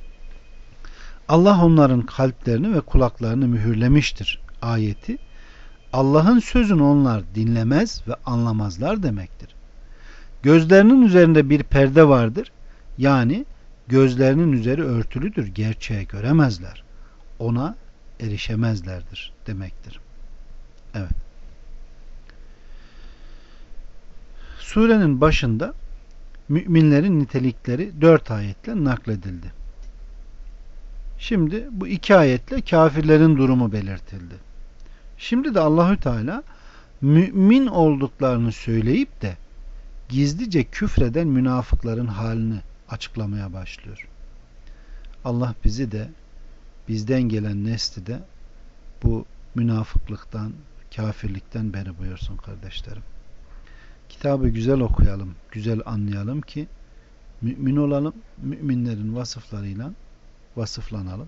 Allah onların kalplerini ve kulaklarını mühürlemiştir ayeti. Allah'ın sözünü onlar dinlemez ve anlamazlar demektir. Gözlerinin üzerinde bir perde vardır. Yani gözlerinin üzeri örtülüdür. Gerçeği göremezler. Ona erişemezlerdir demektir. Evet. Surenin başında müminlerin nitelikleri dört ayetle nakledildi. Şimdi bu iki ayetle kafirlerin durumu belirtildi. Şimdi de Allahü Teala mümin olduklarını söyleyip de gizlice küfreden münafıkların halini açıklamaya başlıyor. Allah bizi de bizden gelen nesli de bu münafıklıktan, kafirlikten beri buyursun kardeşlerim. Kitabı güzel okuyalım, güzel anlayalım ki mümin olalım, müminlerin vasıflarıyla vasıflanalım.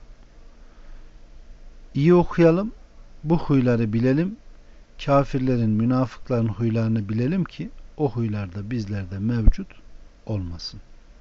İyi okuyalım, bu huyları bilelim, kafirlerin, münafıkların huylarını bilelim ki o huylar da bizlerde mevcut olmasın.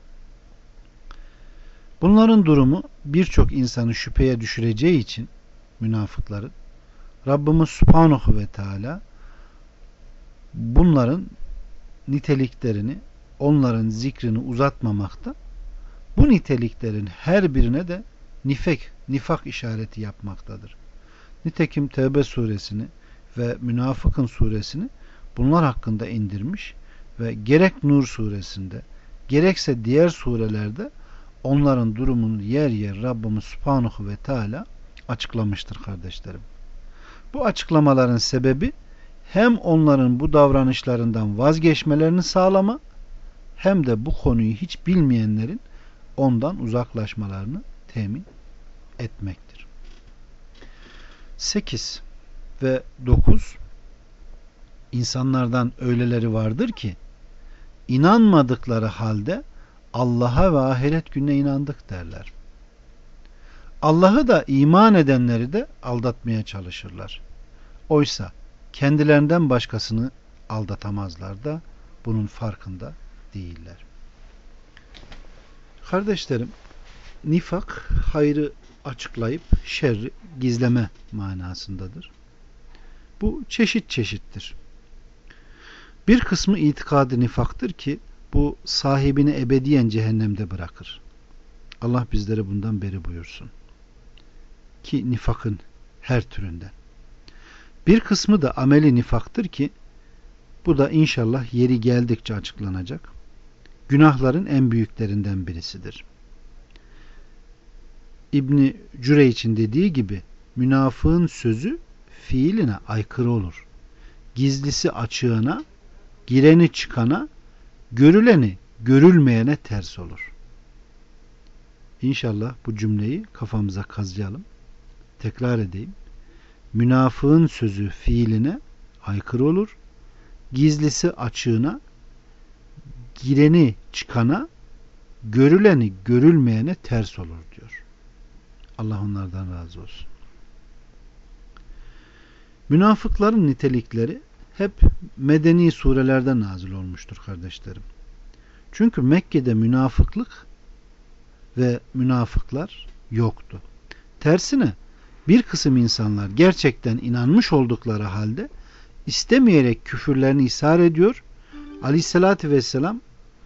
Bunların durumu birçok insanı şüpheye düşüreceği için münafıkların Rabbimiz Subhanahu ve Teala bunların niteliklerini, onların zikrini uzatmamakta, bu niteliklerin her birine de nifak, nifak işareti yapmaktadır. Nitekim Tevbe suresini ve Münafıkın suresini bunlar hakkında indirmiş ve gerek Nur suresinde gerekse diğer surelerde onların durumunu yer yer Rabbimiz Subhanahu ve Teala açıklamıştır kardeşlerim. Bu açıklamaların sebebi hem onların bu davranışlarından vazgeçmelerini sağlama hem de bu konuyu hiç bilmeyenlerin ondan uzaklaşmalarını temin etmektir. sekiz ve dokuz İnsanlardan öyleleri vardır ki inanmadıkları halde Allah'a ve ahiret gününe inandık derler. Allah'ı da iman edenleri de aldatmaya çalışırlar. Oysa kendilerinden başkasını aldatamazlar da bunun farkında değiller. Kardeşlerim, nifak hayrı açıklayıp şerri gizleme manasındadır. Bu çeşit çeşittir. Bir kısmı itikadı nifaktır ki bu sahibini ebediyen cehennemde bırakır. Allah bizleri bundan beri buyursun. Ki nifakın her türünden. Bir kısmı da ameli nifaktır ki bu da inşallah yeri geldikçe açıklanacak. Günahların en büyüklerinden birisidir. İbni Cüreyç'in dediği gibi münafığın sözü fiiline aykırı olur. Gizlisi açığına, gireni çıkana, görüleni görülmeyene ters olur. İnşallah bu cümleyi kafamıza kazıyalım. Tekrar edeyim. Münafığın sözü fiiline aykırı olur. Gizlisi açığına, gireni çıkana, görüleni görülmeyene ters olur diyor. Allah onlardan razı olsun. Münafıkların nitelikleri hep medeni surelerde nazil olmuştur kardeşlerim. Çünkü Mekke'de münafıklık ve münafıklar yoktu. Tersine bir kısım insanlar gerçekten inanmış oldukları halde istemeyerek küfürlerini ishar ediyor. Aleyhissalatü vesselam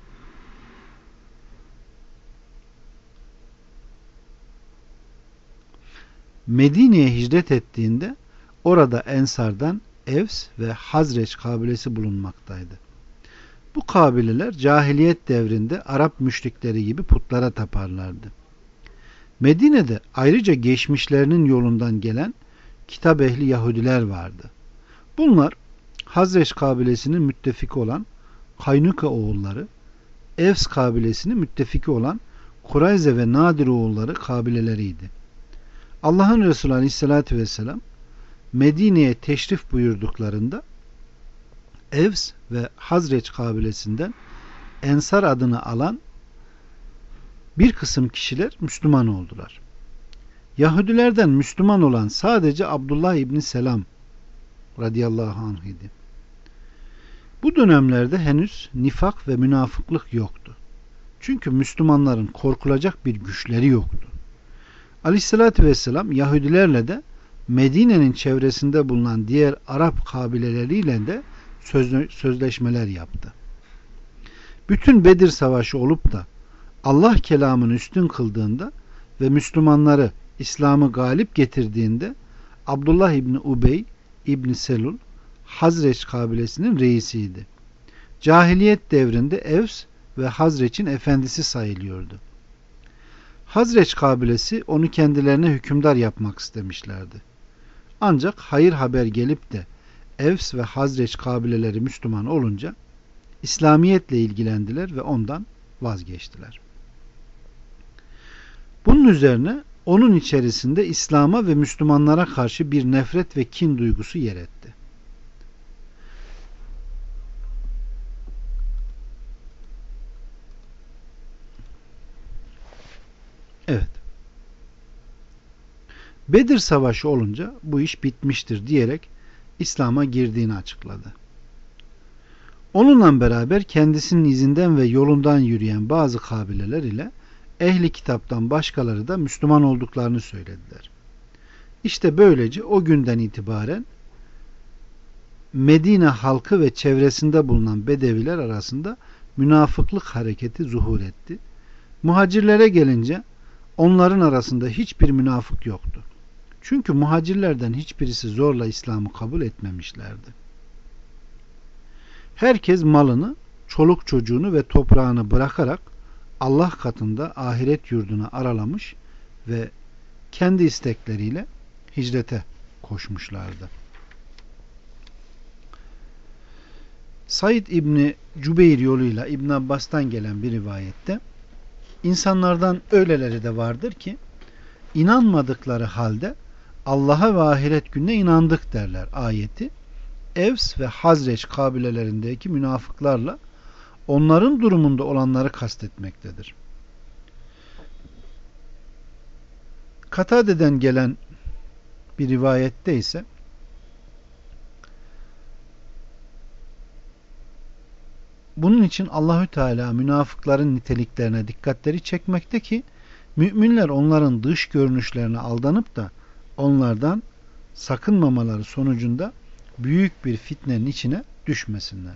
Medine'ye hicret ettiğinde orada Ensar'dan Evs ve Hazreç kabilesi bulunmaktaydı. Bu kabileler cahiliyet devrinde Arap müşrikleri gibi putlara taparlardı. Medine'de ayrıca geçmişlerinin yolundan gelen kitap ehli Yahudiler vardı. Bunlar Hazreç kabilesinin müttefiki olan Kaynuka oğulları, Evs kabilesinin müttefiki olan Kurayze ve Nadir oğulları kabileleriydi. Allah'ın Resulü Aleyhisselatü Vesselam Medine'ye teşrif buyurduklarında Evs ve Hazreç kabilesinden Ensar adını alan bir kısım kişiler Müslüman oldular. Yahudilerden Müslüman olan sadece Abdullah İbni Selam radıyallahu anh idi. Bu dönemlerde henüz nifak ve münafıklık yoktu. Çünkü Müslümanların korkulacak bir güçleri yoktu. Aleyhissalatü vesselam Yahudilerle de Medine'nin çevresinde bulunan diğer Arap kabileleriyle de sözleşmeler yaptı. Bütün Bedir Savaşı olup da Allah kelamını üstün kıldığında ve Müslümanları İslam'ı galip getirdiğinde Abdullah İbni Ubey İbni Selul Hazreç kabilesinin reisiydi. Cahiliyet devrinde Evs ve Hazreç'in efendisi sayılıyordu. Hazreç kabilesi onu kendilerine hükümdar yapmak istemişlerdi. Ancak hayır haber gelip de Evs ve Hazreç kabileleri Müslüman olunca İslamiyetle ilgilendiler ve ondan vazgeçtiler. Bunun üzerine onun içerisinde İslam'a ve Müslümanlara karşı bir nefret ve kin duygusu yer etti. Evet. Bedir Savaşı olunca bu iş bitmiştir diyerek İslam'a girdiğini açıkladı. Onunla beraber kendisinin izinden ve yolundan yürüyen bazı kabileler ile ehli kitaptan başkaları da Müslüman olduklarını söylediler. İşte böylece o günden itibaren Medine halkı ve çevresinde bulunan Bedeviler arasında münafıklık hareketi zuhur etti. Muhacirlere gelince onların arasında hiçbir münafık yoktu. Çünkü muhacirlerden hiçbirisi zorla İslam'ı kabul etmemişlerdi. Herkes malını, çoluk çocuğunu ve toprağını bırakarak Allah katında ahiret yurduna aralamış ve kendi istekleriyle hicrete koşmuşlardı. Said İbni Cübeyr yoluyla İbn Abbas'tan gelen bir rivayette insanlardan öyleleri de vardır ki inanmadıkları halde Allah'a ve ahiret gününe inandık derler ayeti Evs ve Hazreç kabilelerindeki münafıklarla onların durumunda olanları kastetmektedir. Katade'den gelen bir rivayette ise bunun için Allahü Teala münafıkların niteliklerine dikkatleri çekmekte ki müminler onların dış görünüşlerine aldanıp da onlardan sakınmamaları sonucunda büyük bir fitnenin içine düşmesinler.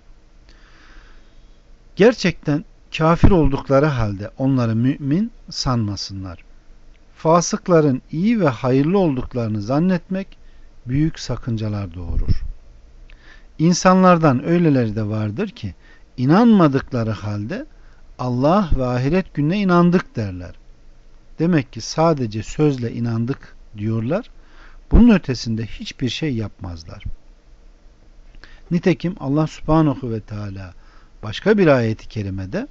Gerçekten kafir oldukları halde onları mümin sanmasınlar. Fasıkların iyi ve hayırlı olduklarını zannetmek büyük sakıncalar doğurur. İnsanlardan öyleleri de vardır ki inanmadıkları halde Allah ve ahiret gününe inandık derler. Demek ki sadece sözle inandık diyorlar. Bunun ötesinde hiçbir şey yapmazlar. Nitekim Allah Subhanahu ve Teala başka bir ayeti kerimede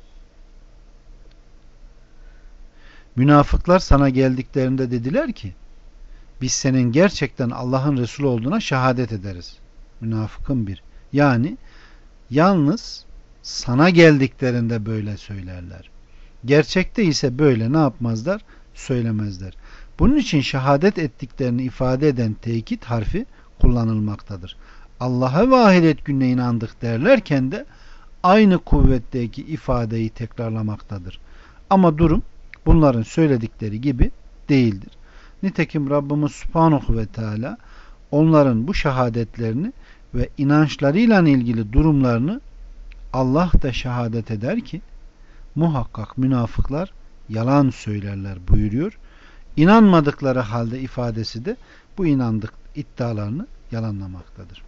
münafıklar sana geldiklerinde dediler ki biz senin gerçekten Allah'ın Resulü olduğuna şehadet ederiz. Münafıkın bir. Yani yalnız sana geldiklerinde böyle söylerler. Gerçekte ise böyle ne yapmazlar? Söylemezler. Bunun için şehadet ettiklerini ifade eden tekit harfi kullanılmaktadır. Allah'a ve ahiret gününe inandık derlerken de aynı kuvvetteki ifadeyi tekrarlamaktadır. Ama durum bunların söyledikleri gibi değildir. Nitekim Rabbimiz Subhanahu ve Teala onların bu şehadetlerini ve inançlarıyla ilgili durumlarını Allah da şehadet eder ki muhakkak münafıklar yalan söylerler buyuruyor. İnanmadıkları halde ifadesi de bu inandık iddialarını yalanlamaktadır.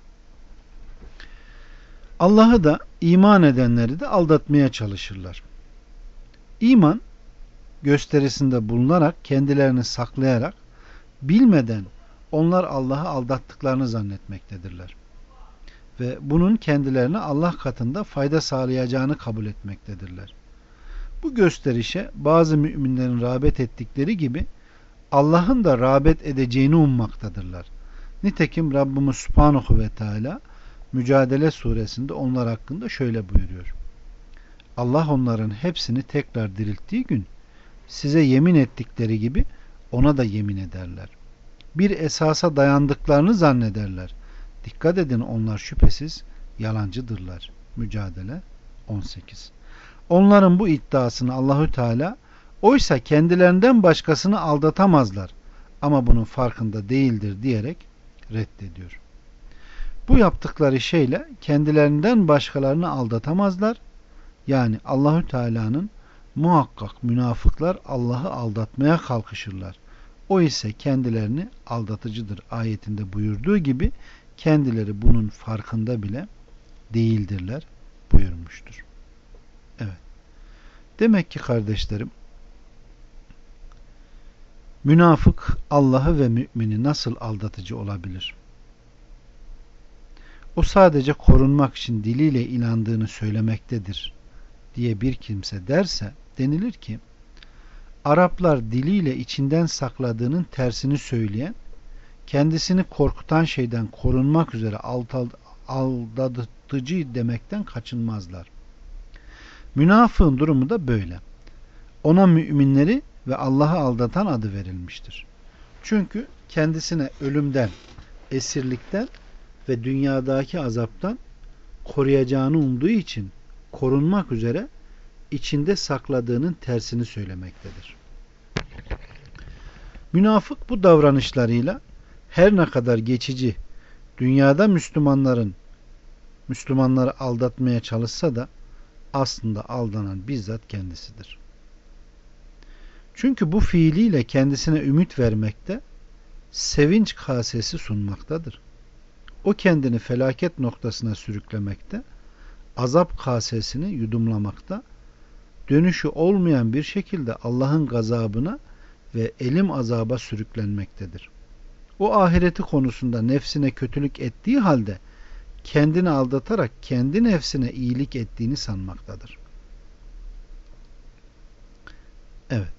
Allah'ı da iman edenleri de aldatmaya çalışırlar. İman gösterisinde bulunarak kendilerini saklayarak bilmeden onlar Allah'ı aldattıklarını zannetmektedirler. Ve bunun kendilerine Allah katında fayda sağlayacağını kabul etmektedirler. Bu gösterişe bazı müminlerin rağbet ettikleri gibi Allah'ın da rağbet edeceğini ummaktadırlar. Nitekim Rabbimiz Subhanahu ve Teala Mücadele suresinde onlar hakkında şöyle buyuruyor. Allah onların hepsini tekrar dirilttiği gün size yemin ettikleri gibi ona da yemin ederler. Bir esasa dayandıklarını zannederler. Dikkat edin onlar şüphesiz yalancıdırlar. Mücadele on sekiz. Onların bu iddiasını Allahü Teala oysa kendilerinden başkasını aldatamazlar ama bunun farkında değildir diyerek reddediyor. Bu yaptıkları şeyle kendilerinden başkalarını aldatamazlar. Yani Allahü Teala'nın muhakkak münafıklar Allah'ı aldatmaya kalkışırlar. O ise kendilerini aldatıcıdır ayetinde buyurduğu gibi kendileri bunun farkında bile değildirler buyurmuştur. Evet. Demek ki kardeşlerim münafık Allah'ı ve mümini nasıl aldatıcı olabilir? O sadece korunmak için diliyle inandığını söylemektedir diye bir kimse derse denilir ki Araplar diliyle içinden sakladığının tersini söyleyen, kendisini korkutan şeyden korunmak üzere aldatıcı demekten kaçınmazlar. Münafığın durumu da böyle. Ona müminleri ve Allah'ı aldatan adı verilmiştir. Çünkü kendisine ölümden, esirlikten ve dünyadaki azaptan koruyacağını umduğu için korunmak üzere içinde sakladığının tersini söylemektedir. Münafık bu davranışlarıyla her ne kadar geçici dünyada Müslümanların Müslümanları aldatmaya çalışsa da aslında aldanan bizzat kendisidir. Çünkü bu fiiliyle kendisine ümit vermekte sevinç kasesi sunmaktadır. O kendini felaket noktasına sürüklemekte, azap kasesini yudumlamakta, dönüşü olmayan bir şekilde Allah'ın gazabına ve elim azaba sürüklenmektedir. O ahireti konusunda nefsine kötülük ettiği halde kendini aldatarak kendi nefsine iyilik ettiğini sanmaktadır. Evet.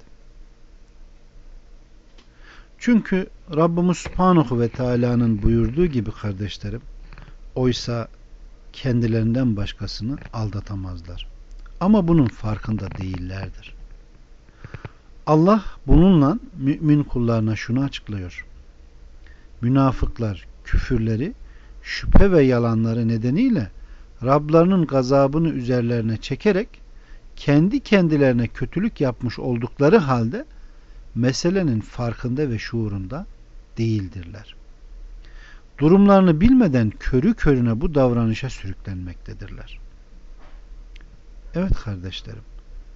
Çünkü Rabbimiz Subhanahu ve Teala'nın buyurduğu gibi kardeşlerim, oysa kendilerinden başkasını aldatamazlar. Ama bunun farkında değillerdir. Allah bununla mümin kullarına şunu açıklıyor. Münafıklar küfürleri, şüphe ve yalanları nedeniyle Rablarının gazabını üzerlerine çekerek kendi kendilerine kötülük yapmış oldukları halde meselenin farkında ve şuurunda değildirler. Durumlarını bilmeden körü körüne bu davranışa sürüklenmektedirler. Evet kardeşlerim,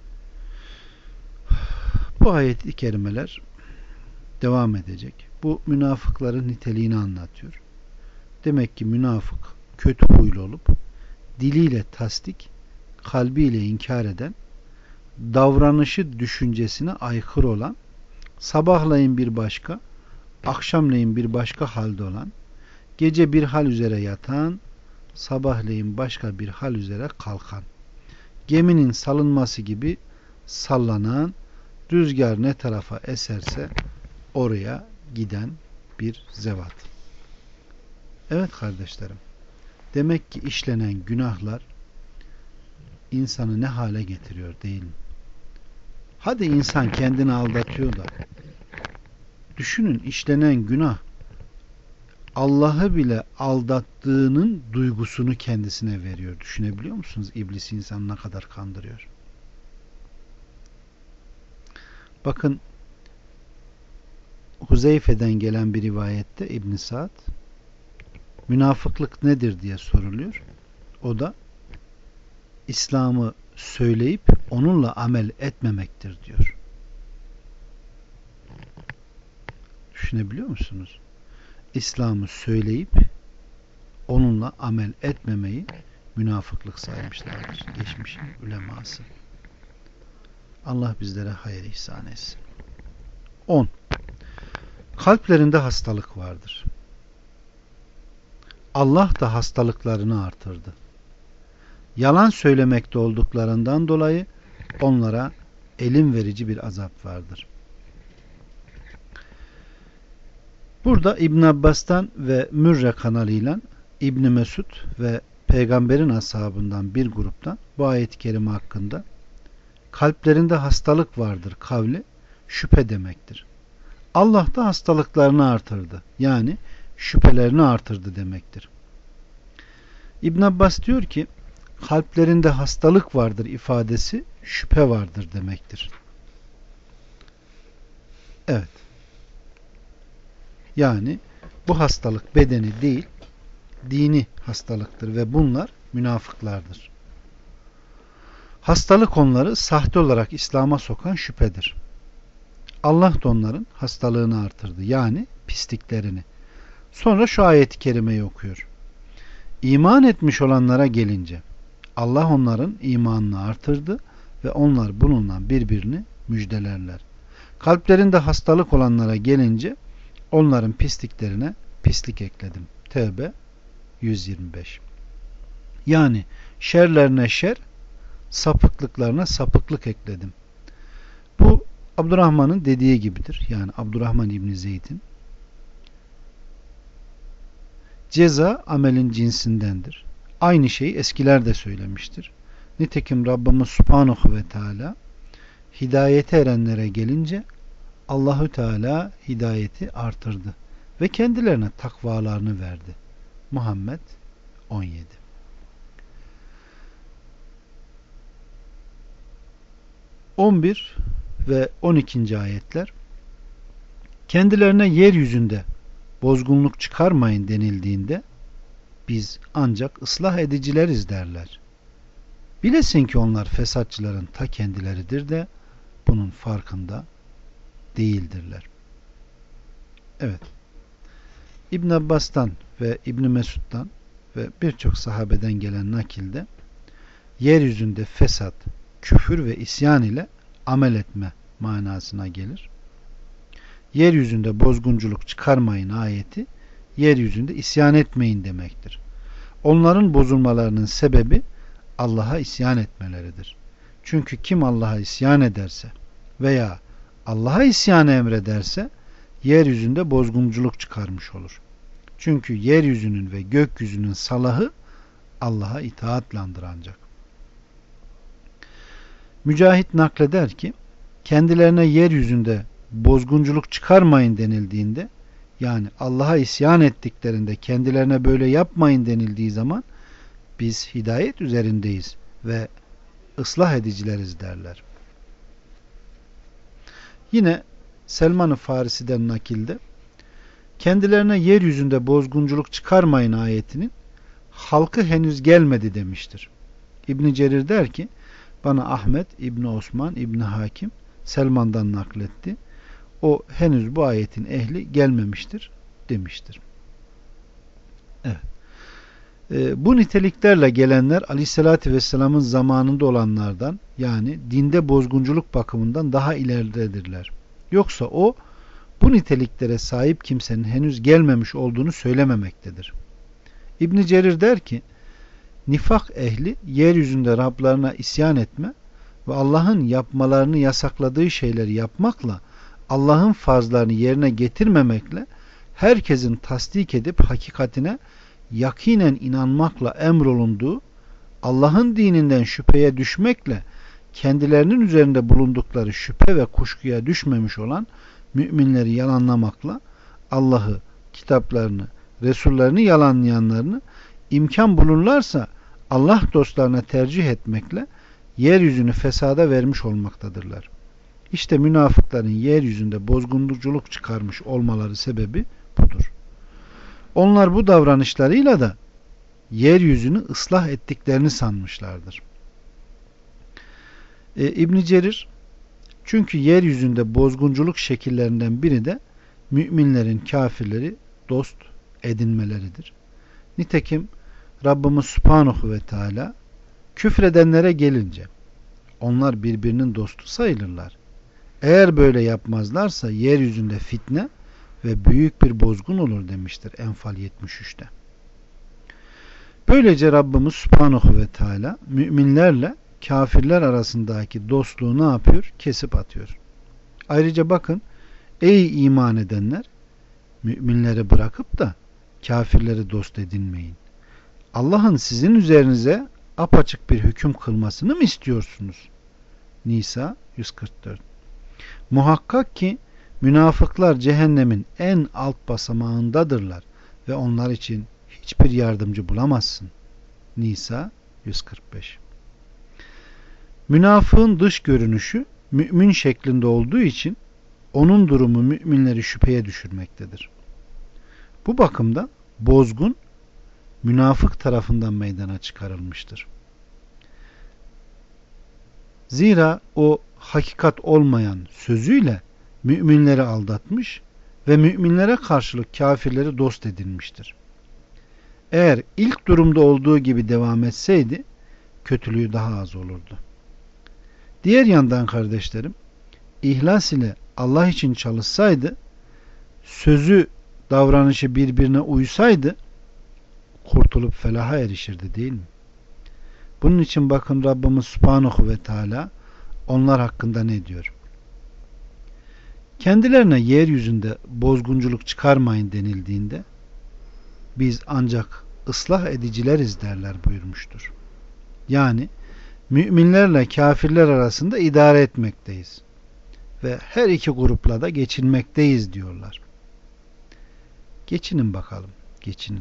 bu ayet-i kerimeler devam edecek. Bu münafıkların niteliğini anlatıyor. Demek ki münafık kötü huylu olup diliyle tasdik, kalbiyle inkar eden, davranışı düşüncesine aykırı olan, sabahleyin bir başka, akşamleyin bir başka halde olan, gece bir hal üzere yatan, sabahleyin başka bir hal üzere kalkan, geminin salınması gibi sallanan, rüzgar ne tarafa eserse oraya giden bir zevat. Evet kardeşlerim, demek ki işlenen günahlar insanı ne hale getiriyor değil mi? Hadi insan kendini aldatıyor da düşünün, işlenen günah Allah'ı bile aldattığının duygusunu kendisine veriyor. Düşünebiliyor musunuz? İblis insanı ne kadar kandırıyor. Bakın, Huzeyfe'den gelen bir rivayette İbn Sa'd münafıklık nedir diye soruluyor. O da İslam'ı söyleyip onunla amel etmemektir diyor. Düşünebiliyor musunuz? İslam'ı söyleyip onunla amel etmemeyi münafıklık saymışlardır. Geçmişin uleması. Allah bizlere hayır ihsan etsin. on. Kalplerinde hastalık vardır. Allah da hastalıklarını artırdı. Yalan söylemekte olduklarından dolayı onlara elim verici bir azap vardır. Burada İbn Abbas'tan ve Mürre kanalıyla İbn Mesud ve peygamberin ashabından bir gruptan bu ayet-i kerime hakkında kalplerinde hastalık vardır kavli şüphe demektir. Allah da hastalıklarını artırdı. Yani şüphelerini artırdı demektir. İbn Abbas diyor ki kalplerinde hastalık vardır ifadesi şüphe vardır demektir. Evet. Yani bu hastalık bedeni değil, dini hastalıktır ve bunlar münafıklardır. Hastalık onları sahte olarak İslam'a sokan şüphedir. Allah da onların hastalığını artırdı. Yani pisliklerini. Sonra şu ayet-i kerimeyi okuyor. İman etmiş olanlara gelince Allah onların imanını artırdı ve onlar bununla birbirini müjdelerler. Kalplerinde hastalık olanlara gelince onların pisliklerine pislik ekledim. Tevbe yüz yirmi beş. Yani şerlerine şer, sapıklıklarına sapıklık ekledim. Bu Abdurrahman'ın dediği gibidir. Yani Abdurrahman İbni Zeyd'in. Ceza amelin cinsindendir. Aynı şeyi eskiler de söylemiştir. Nitekim Rabbimiz Subhanahu ve Teala hidayete erenlere gelince Allahü Teala hidayeti artırdı ve kendilerine takvalarını verdi. Muhammed on yedi. on bir ve on ikinci ayetler kendilerine yeryüzünde bozgunluk çıkarmayın denildiğinde biz ancak ıslah edicileriz derler. Bilesin ki onlar fesatçıların ta kendileridir de bunun farkında değildirler. Evet. İbn Abbas'tan ve İbn Mesud'dan ve birçok sahabeden gelen nakilde yeryüzünde fesat, küfür ve isyan ile amel etme manasına gelir. Yeryüzünde bozgunculuk çıkarmayın ayeti, yeryüzünde isyan etmeyin demektir. Onların bozulmalarının sebebi Allah'a isyan etmeleridir. Çünkü kim Allah'a isyan ederse veya Allah'a isyanı emrederse yeryüzünde bozgunculuk çıkarmış olur. Çünkü yeryüzünün ve gökyüzünün salahı Allah'a itaatlandır ancak. Mücahit nakleder ki kendilerine yeryüzünde bozgunculuk çıkarmayın denildiğinde, yani Allah'a isyan ettiklerinde kendilerine böyle yapmayın denildiği zaman biz hidayet üzerindeyiz ve ıslah edicileriz derler. Yine Selman-ı Farisi'den nakilde kendilerine yeryüzünde bozgunculuk çıkarmayın ayetinin halkı henüz gelmedi demiştir. İbn Cerir der ki bana Ahmet İbni Osman İbni Hakim Selman'dan nakletti. O henüz bu ayetin ehli gelmemiştir demiştir. Evet. E, bu niteliklerle gelenler Aleyhisselatü Vesselam'ın zamanında olanlardan, yani dinde bozgunculuk bakımından daha ileridedirler. Yoksa o bu niteliklere sahip kimsenin henüz gelmemiş olduğunu söylememektedir. İbn Cerir der ki nifak ehli yeryüzünde Rablarına isyan etme ve Allah'ın yapmalarını yasakladığı şeyleri yapmakla Allah'ın farzlarını yerine getirmemekle herkesin tasdik edip hakikatine yakinen inanmakla emrolunduğu, Allah'ın dininden şüpheye düşmekle kendilerinin üzerinde bulundukları şüphe ve kuşkuya düşmemiş olan müminleri yalanlamakla Allah'ı, kitaplarını, Resullerini yalanlayanlarını imkan bulurlarsa Allah dostlarına tercih etmekle yeryüzünü fesada vermiş olmaktadırlar. İşte münafıkların yeryüzünde bozgunculuk çıkarmış olmaları sebebi budur. Onlar bu davranışlarıyla da yeryüzünü ıslah ettiklerini sanmışlardır. E, İbn Cerir, çünkü yeryüzünde bozgunculuk şekillerinden biri de müminlerin kafirleri dost edinmeleridir. Nitekim Rabbimiz Subhanahu ve Teala küfredenlere gelince onlar birbirinin dostu sayılırlar. Eğer böyle yapmazlarsa yeryüzünde fitne ve büyük bir bozgun olur demiştir Enfal yetmiş üçte. Böylece Rabbimiz Subhanahu ve Teala müminlerle kafirler arasındaki dostluğu ne yapıyor? Kesip atıyor. Ayrıca bakın, ey iman edenler, müminleri bırakıp da kafirleri dost edinmeyin. Allah'ın sizin üzerinize apaçık bir hüküm kılmasını mı istiyorsunuz? Nisa yüz kırk dört. Muhakkak ki münafıklar cehennemin en alt basamağındadırlar ve onlar için hiçbir yardımcı bulamazsın. Nisa yüz kırk beş. Münafığın dış görünüşü mümin şeklinde olduğu için onun durumu müminleri şüpheye düşürmektedir. Bu bakımda bozgun münafık tarafından meydana çıkarılmıştır. Zira o hakikat olmayan sözüyle müminleri aldatmış ve müminlere karşılık kafirleri dost edinmiştir. Eğer ilk durumda olduğu gibi devam etseydi kötülüğü daha az olurdu. Diğer yandan kardeşlerim, ihlas ile Allah için çalışsaydı, sözü, davranışı birbirine uysaydı kurtulup felaha erişirdi, değil mi? Bunun için bakın Rabbimiz Subhanahu ve Teala onlar hakkında ne diyor? Kendilerine yeryüzünde bozgunculuk çıkarmayın denildiğinde biz ancak ıslah edicileriz derler buyurmuştur. Yani müminlerle kafirler arasında idare etmekteyiz ve her iki grupla da geçinmekteyiz diyorlar. Geçinin bakalım, geçinin.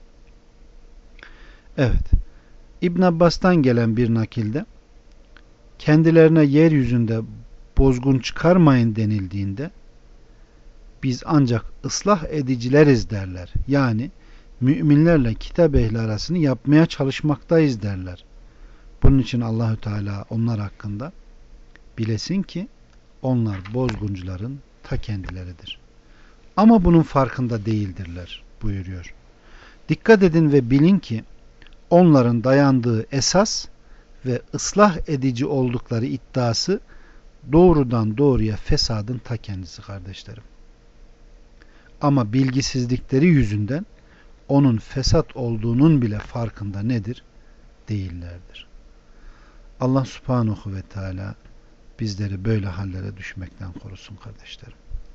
Evet, İbn Abbas'tan gelen bir nakilde kendilerine yeryüzünde bozgun çıkarmayın denildiğinde biz ancak ıslah edicileriz derler. Yani müminlerle kitap ehli arasını yapmaya çalışmaktayız derler. Bunun için Allahü Teala onlar hakkında bilesin ki onlar bozguncuların ta kendileridir. Ama bunun farkında değildirler. buyuruyor. Dikkat edin ve bilin ki onların dayandığı esas ve ıslah edici oldukları iddiası doğrudan doğruya fesadın ta kendisi kardeşlerim. Ama bilgisizlikleri yüzünden onun fesat olduğunun bile farkında nedir? Değillerdir. Allah subhanahu ve teala bizleri böyle hallere düşmekten korusun kardeşlerim.